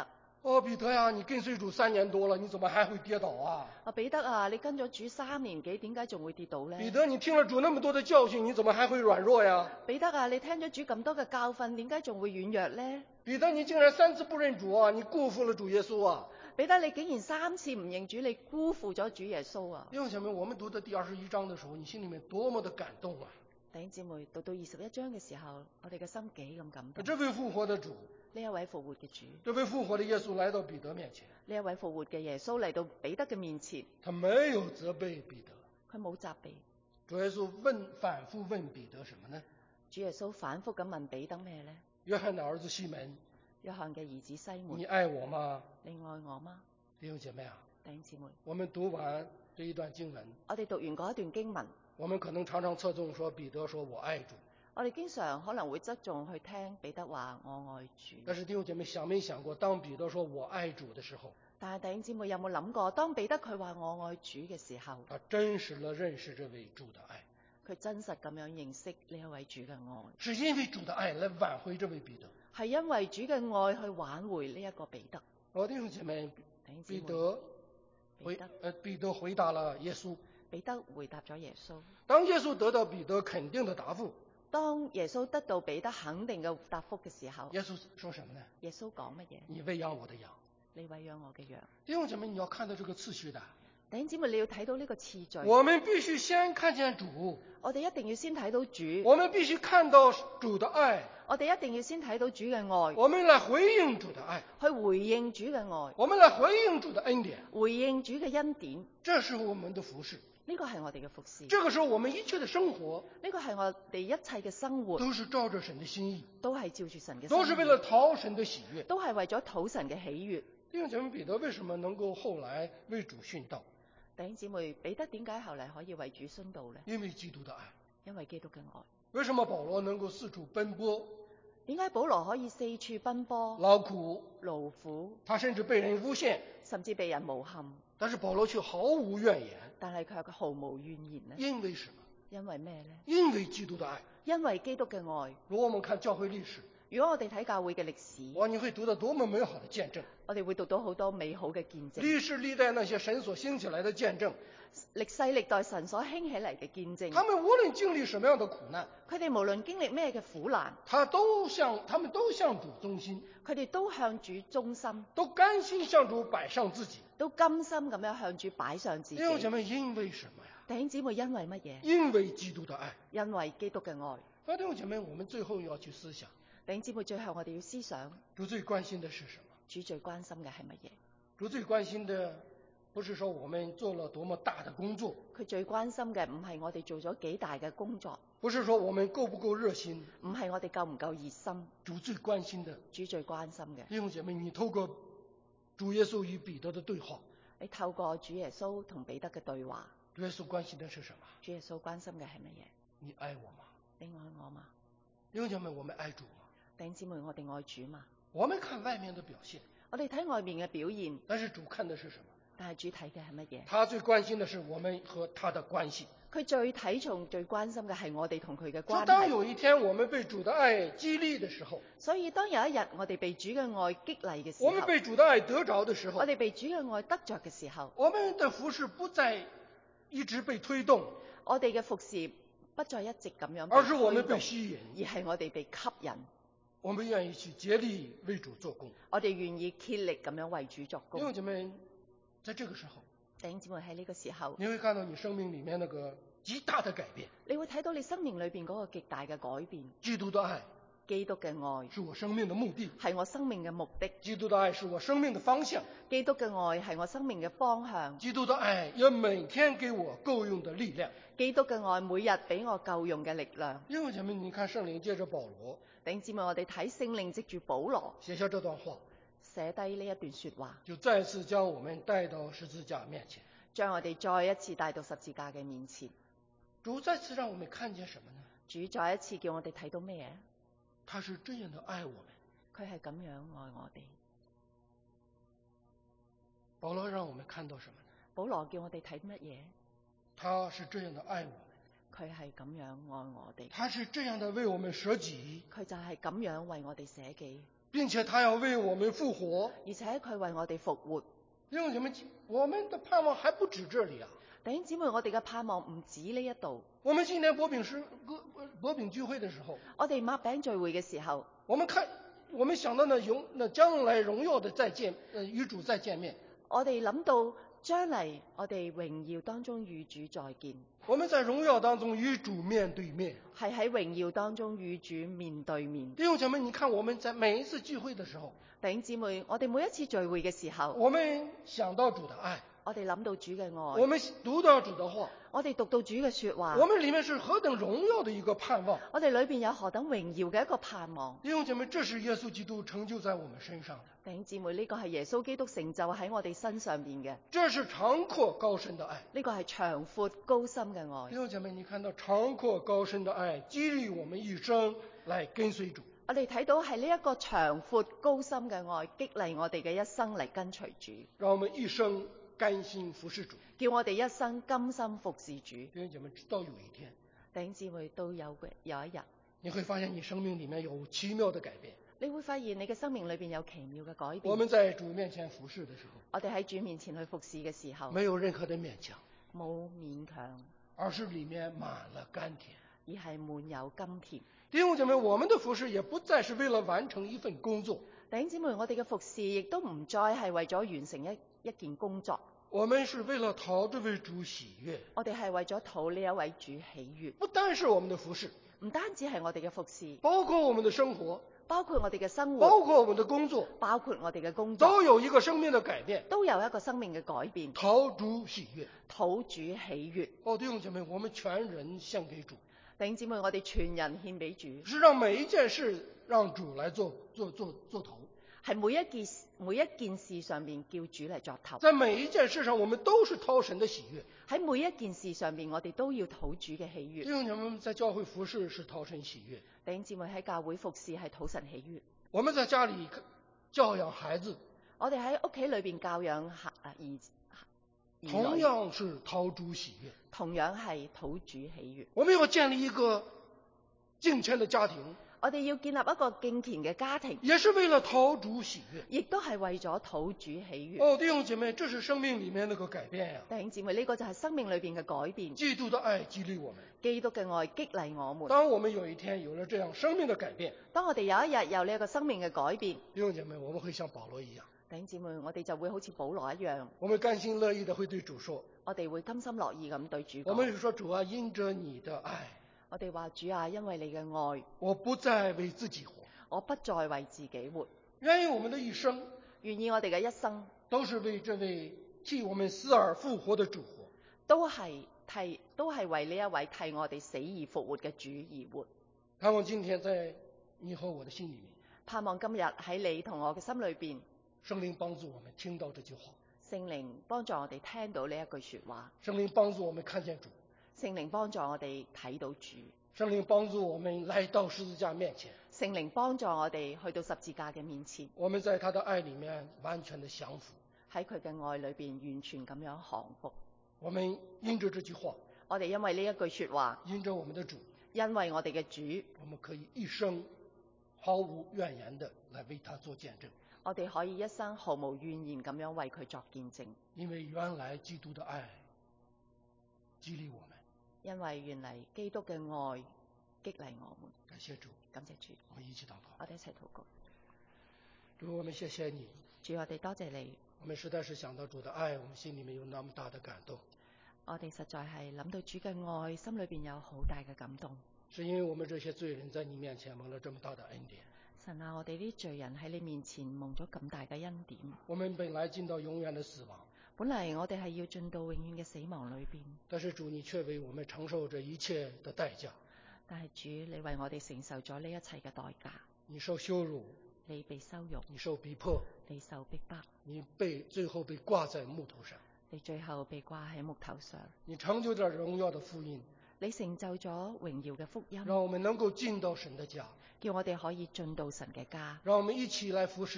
哦，彼得呀，你跟隨主3年多了，你怎麼還會跌倒啊？ 彼得啊，你跟咗主3年幾，點解仲會跌倒呢？ 彼得，你聽了主那麼多的教訓，你怎麼還會軟弱呀？ 彼得啊，你聽咗主咁多嘅教訓，點解仲會軟弱呢？ 彼得，你竟然3次不認主啊！你辜負了主耶穌啊！ 彼得，你竟然3次唔認主，你辜負咗主耶穌啊！ 弟兄姐妹，我們讀到第21章的時候，你心裡面多麼的感動啊！ 弟兄姊妹，讀到21章嘅時候，我哋嘅心幾咁感動。 這位復活的主， 呢一位復活嘅主， 這位復活的耶穌來到彼得面前， 呢一位復活嘅耶穌嚟到彼得嘅面前， 他沒有責備彼得， 佢冇責備。 主耶穌反覆問彼得什麼呢？ 主耶穌反覆咁問彼得咩呢？ 約翰的兒子西門， 約翰嘅兒子西門， 你愛我嗎？ 你愛我嗎？ 弟兄姐妹啊， 弟兄姊妹， 我們讀完這一段經文， 我哋讀完嗰一段經文， 我們可能常常側重說彼得說我愛主， 我哋經常可能會側重去聽彼得話我愛主。 但是弟兄姐妹想沒想過，當彼得說我愛主的時候， 但係弟兄姊妹有冇諗過，當彼得佢話我愛主嘅時候， 他真實地認識這位主的愛， 佢真實咁樣認識呢一位主嘅愛， 是因為主的愛來挽回這位彼得， 係因為主嘅愛去挽回呢一個彼得。 弟兄姐妹，彼得回答了耶穌。 彼得回答咗耶穌。 當耶穌得到彼得肯定的答覆， 當耶穌得到彼得肯定嘅答覆嘅時候， 耶穌說什麼呢？ 耶穌講乜嘢？ 你餵養我的羊。 你餵養我嘅羊。 弟兄姐妹，你要看到這個次序的。 弟兄姊妹，你要睇到呢個次序。 我們必須先看見主。 我哋一定要先睇到主。 我們必須看到主的愛。 我哋一定要先睇到主嘅愛。 我們來回應主的愛。 去回應主嘅愛。 我們來回應主的恩典。 回應主嘅恩典。 這是我們的服事。 呢個係我哋嘅服事。 這個是我們一切的生活。 呢個係我哋一切嘅生活。 都是照着神的心意。 都係照住神嘅心意。 都是為了討神的喜悅。 都係為咗討神嘅喜悅。 弟兄姐妹，彼得為什麼能夠後來為主殉道？ 弟兄姊妹，彼得點解後嚟可以為主殉道呢？ 因為基督的愛。 因為基督嘅愛。 為什麼保羅能夠四處奔波？ 點解保羅可以四處奔波？ 勞苦。他甚至被人誣陷。 甚至被人誣陷。 但是保羅卻毫無怨言。 但係佢毫無怨言呢？ 因為什麼？ 因為咩呢？ 因為基督的愛。 因為基督嘅愛。 如果我們看教會歷史， 如果我哋睇教會嘅歷史， 哇，你會讀到多麼美好的見證。 我哋會讀到好多美好嘅見證。 歷世歷代那些神所興起來的見證， 歷世歷代神所興起嚟嘅見證。 他們無論經歷什麼樣的苦難， 佢哋無論經歷咩嘅苦難， 他們都向主忠心。 佢哋都向主忠心， 都甘心向主擺上自己， 都甘心咁樣向主擺上自己。 弟兄姐妹，因為什麼呀？ 弟兄姊妹，因為乜嘢？ 因為基督的愛。 因為基督嘅愛。 弟兄姐妹，我們最後要去思想。 弟兄姊妹，最後我哋要思想， 主最關心的是什麼？ 主最關心嘅係乜嘢？ 主最關心的不是說我們做了多麼大的工作， 佢最關心嘅唔係我哋做咗幾大嘅工作， 不是說我們夠不夠熱心， 唔係我哋夠唔夠熱心。 主最關心的， 主最關心嘅。 弟兄姐妹，你透過主耶穌與彼得的對話， 你透過主耶穌同彼得嘅對話， 主耶穌關心的是什麼？ 主耶穌關心嘅係乜嘢？ 你愛我嗎？ 你愛我嗎？ 弟兄姐妹，我們愛主嗎？ 弟兄姊妹，我哋愛主嘛？ 我們看外面的表現， 我哋睇外面嘅表現， 但是主看的是什麼？ 但係主睇嘅係乜嘢？ 他最關心的是我們和他的關係。 佢最睇重、最關心嘅係我哋同佢嘅關係。 當有一天我們被主的愛激勵的時候， 所以當有一日我哋被主嘅愛激勵嘅時候， 我們被主的愛得着的時候， 我哋被主嘅愛得着嘅時候， 我們的服事不再一直被推動， 我哋嘅服事不再一直咁樣被推動， 而是我們被吸引， 而係我哋被吸引。 我們願意去竭力為主做工， 我哋願意竭力咁樣為主作工。 弟兄姐妹，在這個時候， 弟兄姊妹，喺呢個時候， 你會看到你生命裏面那個極大的改變。 你會睇到你生命裏邊嗰個極大嘅改變。 基督的愛， 基督嘅愛是我生命的目的， 係我生命嘅目的。 基督的愛是我生命的方向， 基督嘅愛係我生命嘅方向。 基督的愛也每天給我夠用的力量。 基督嘅愛每日俾我夠用嘅力量。 弟兄姐妹，你看聖靈借着保羅， 弟兄姊妹，我哋睇聖靈藉住保羅寫下這段話， 寫低呢一段說話， 就再次將我們帶到十字架面前， 將我哋再一次帶到十字架嘅面前。 主再次讓我們看見什麼呢？ 主再一次叫我哋睇到咩嘢？ 他是這樣的愛我們， 佢係咁樣愛我哋。 保羅讓我們看到什麼呢？ 保羅叫我哋睇乜嘢？ 他是這樣的愛我們， 佢係咁樣愛我哋。 他是這樣的為我們捨己， 佢就係咁樣為我哋捨己。 並且他要為我們復活。 而且佢為我哋復活。 弟兄姐妹，我們的盼望還不止這裡啊！ 弟兄姊妹，我哋嘅盼望唔止呢一度。 我們今年擘餅聚會的時候， 我哋擘餅聚會嘅時候， 我們想到那將來榮耀的再見，與主再見面。 我哋諗到將嚟我哋榮耀當中與主再見。 我們在榮耀當中與主面對面， 係喺榮耀當中與主面對面。 弟兄姐妹，你看我們在每一次聚會的時候， 弟兄姊妹，我哋每一次聚會嘅時候， 我們想到主的愛， 我哋諗到主嘅愛， 我們讀到主的話， 我哋讀到主嘅說話， 我們裡面是何等榮耀的一個盼望。 我哋裏邊有何等榮耀嘅一個盼望。 弟兄姐妹，這是耶穌基督成就在我們身上的。 弟兄姊妹，呢個係耶穌基督成就喺我哋身上邊嘅。 這是長闊高深的愛。 呢個係長闊高深嘅愛。 弟兄姐妹，你看到長闊高深的愛激勵我們一生來跟隨主。 我哋睇到係呢一個長闊高深嘅愛激勵我哋嘅一生嚟跟隨主， 讓我們一生甘心服侍主， 叫我哋一生甘心服侍主。 弟兄姐妹，直到有一天， 弟兄姊妹都有一日， 你會發現你生命裡面有奇妙的改變。 你會發現你嘅生命裏邊有奇妙嘅改變。 我們在主面前服侍的時候， 我哋喺主面前去服侍嘅時候， 沒有任何的勉強， 冇勉強， 而是裡面滿了甘甜， 而係滿有甘甜。 弟兄姐妹，我們的服侍也不再是為了完成一份工作。 弟兄姊妹，我哋嘅服侍亦都唔再係為咗完成一件工作。 我們是為了討這位主喜悅。 我哋係為咗討呢一位主喜悅。 不單是我們的服侍， 唔單止係我哋嘅服侍， 包括我們的生活， 包括我哋嘅生活， 包括我們的工作， 包括我哋嘅工作， 都有一個生命的改變， 都有一個生命嘅改變。 討主喜悅， 討主喜悅。 哦，弟兄姐妹，我們全人獻給主。 弟兄姊妹，我哋全人獻俾主， 是讓每一件事讓主來做頭， 係每一件事上面叫主嚟作頭。 在每一件事上，我們都是討神的喜悅。 喺每一件事上面，我哋都要討主嘅喜悅。 弟兄姐妹，在教會服侍是討神喜悅。 弟兄姊妹，喺教會服侍係討神喜悅。 我們在家裏教養孩子， 我哋喺屋企裏邊教養兒同樣是討主喜悅， 同樣係討主喜悅。 我們要建立一個敬虔的家庭， 我哋要建立一個敬虔嘅家庭， 也是為了討主喜悅， 亦都係為咗討主喜悅。 哦，弟兄姐妹，這是生命裡面那個改變呀！ 弟兄姊妹，呢個就係生命裏邊嘅改變。 基督的愛激勵我們， 基督嘅愛激勵我們。 當我們有一天有了這樣生命的改變， 當我哋有一日有呢一個生命嘅改變， 弟兄姐妹，我們會像保羅一樣。 弟兄姊妹，我哋就會好似保羅一樣， 我們甘心樂意地會對主說， 我哋會甘心樂意咁對主講。 我們是說，主啊，因着你的愛， 我哋話主啊，因為你嘅愛， 我不再為自己活， 我不再為自己活。 願意我們的一生， 願意我哋嘅一生都是為這位替我們死而復活的主活， 都係為呢一位替我哋死而復活嘅主而活。 盼望今天在你和我的心裡面， 盼望今日喺你同我嘅心裏邊， 聖靈幫助我們聽到這句話， 聖靈幫助我哋聽到呢一句說話， 聖靈幫助我們看見主， 聖靈幫助我哋睇到主， 聖靈幫助我們來到十字架面前， 聖靈幫助我哋去到十字架嘅面前， 我們在他的愛裡面完全的降服， 喺佢嘅愛裏邊完全咁樣降服。 我們因着這句話， 我哋因為呢一句說話， 因着我們的主， 因為我哋嘅主， 我們可以一生毫無怨言的來為他做見證。 我哋可以一生毫無怨言咁樣為佢作見證。 因為原來基督的愛激勵我們， 因為原來基督嘅愛激勵我們。 感謝主， 感謝主， 我們一起禱告。 我哋一齊禱告。 主，我們謝謝你。 主，我哋多謝你。 我們實在是想到主的愛，我們心裡面有那麼大的感動。 我哋實在係諗到主嘅愛，心裏邊有好大嘅感動。 是因為我們這些罪人在你面前蒙了這麼大的恩典。 神啊，我哋啲罪人喺你面前蒙咗咁大嘅恩典。 我們本來進到永遠的死亡， 本嚟我哋係要進到永遠嘅死亡裏邊。 但是主，你卻為我們承受這一切的代價。 但係主，你為我哋承受咗呢一切嘅代價。 你受羞辱， 你被羞辱， 你受逼迫， 你受逼迫， 你最後被掛在木頭上， 你最後被掛喺木頭上。 你成就了榮耀的福音， 你成就咗榮耀嘅福音， 讓我們能夠進到神的家， 叫我哋可以進到神嘅家， 讓我們一起來服侍你，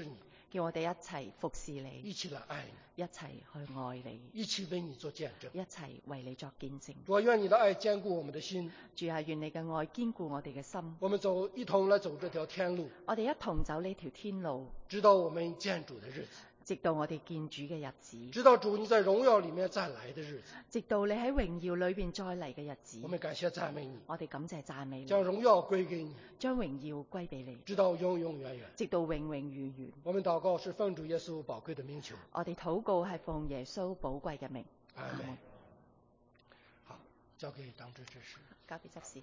叫我哋一齊服侍你， 一起來愛你， 一齊去愛你， 一起為你做見證。 一齊為你作見證。 主啊，願你的愛堅固我們的心。 主啊，願你嘅愛堅固我哋嘅心。 我們一同來走這條天路。 我哋一同走呢條天路， 直到我們見主的日子。 直到我哋見主嘅日子。 直到主你在榮耀裡面再來的日子。 直到你喺榮耀裏邊再嚟嘅日子。 我們感謝讚美你。 我哋感謝讚美你。 將榮耀歸給你。 將榮耀歸俾你。 直到永永遠遠。 直到永永遠遠。 我們禱告是奉主耶穌寶貴的名求。 我哋禱告係奉耶穌寶貴嘅名。 阿門。好，交給當值執事。 交俾執事。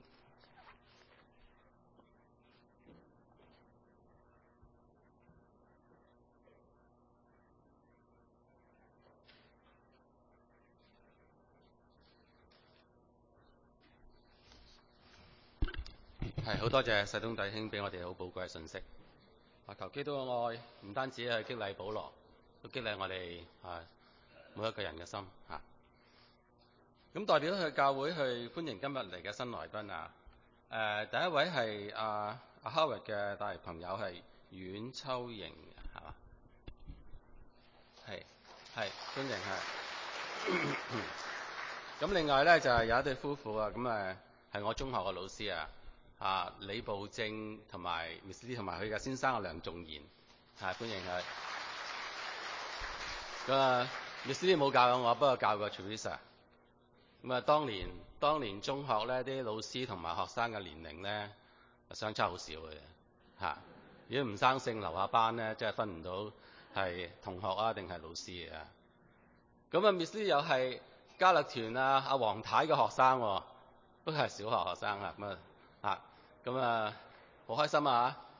係好多謝世東弟兄俾我哋好寶貴嘅信息。求基督嘅愛唔單止係激勵保羅，都激勵我哋每一個人嘅心嚇。咁代表去教會去歡迎今日嚟嘅新來賓啊！第一位係阿 Howard 嘅大朋友係阮秋瑩係嘛？係歡迎係。咁另外咧就係有一對夫婦啊，咁係我中學嘅老師啊。李步正同埋 Miss Lee 同埋佢嘅先生梁仲賢，歡迎佢。咁Miss Lee 冇教我，不過教過 Teresa。咁當年中學咧啲老師同埋學生嘅年齡咧相差好少嘅嚇。如果唔生性留下班咧，即係分唔到係同學啊定係老師啊。咁Miss Lee 又係嘉勒團阿黃太嘅學生，不過係小學學生咁好開心啊！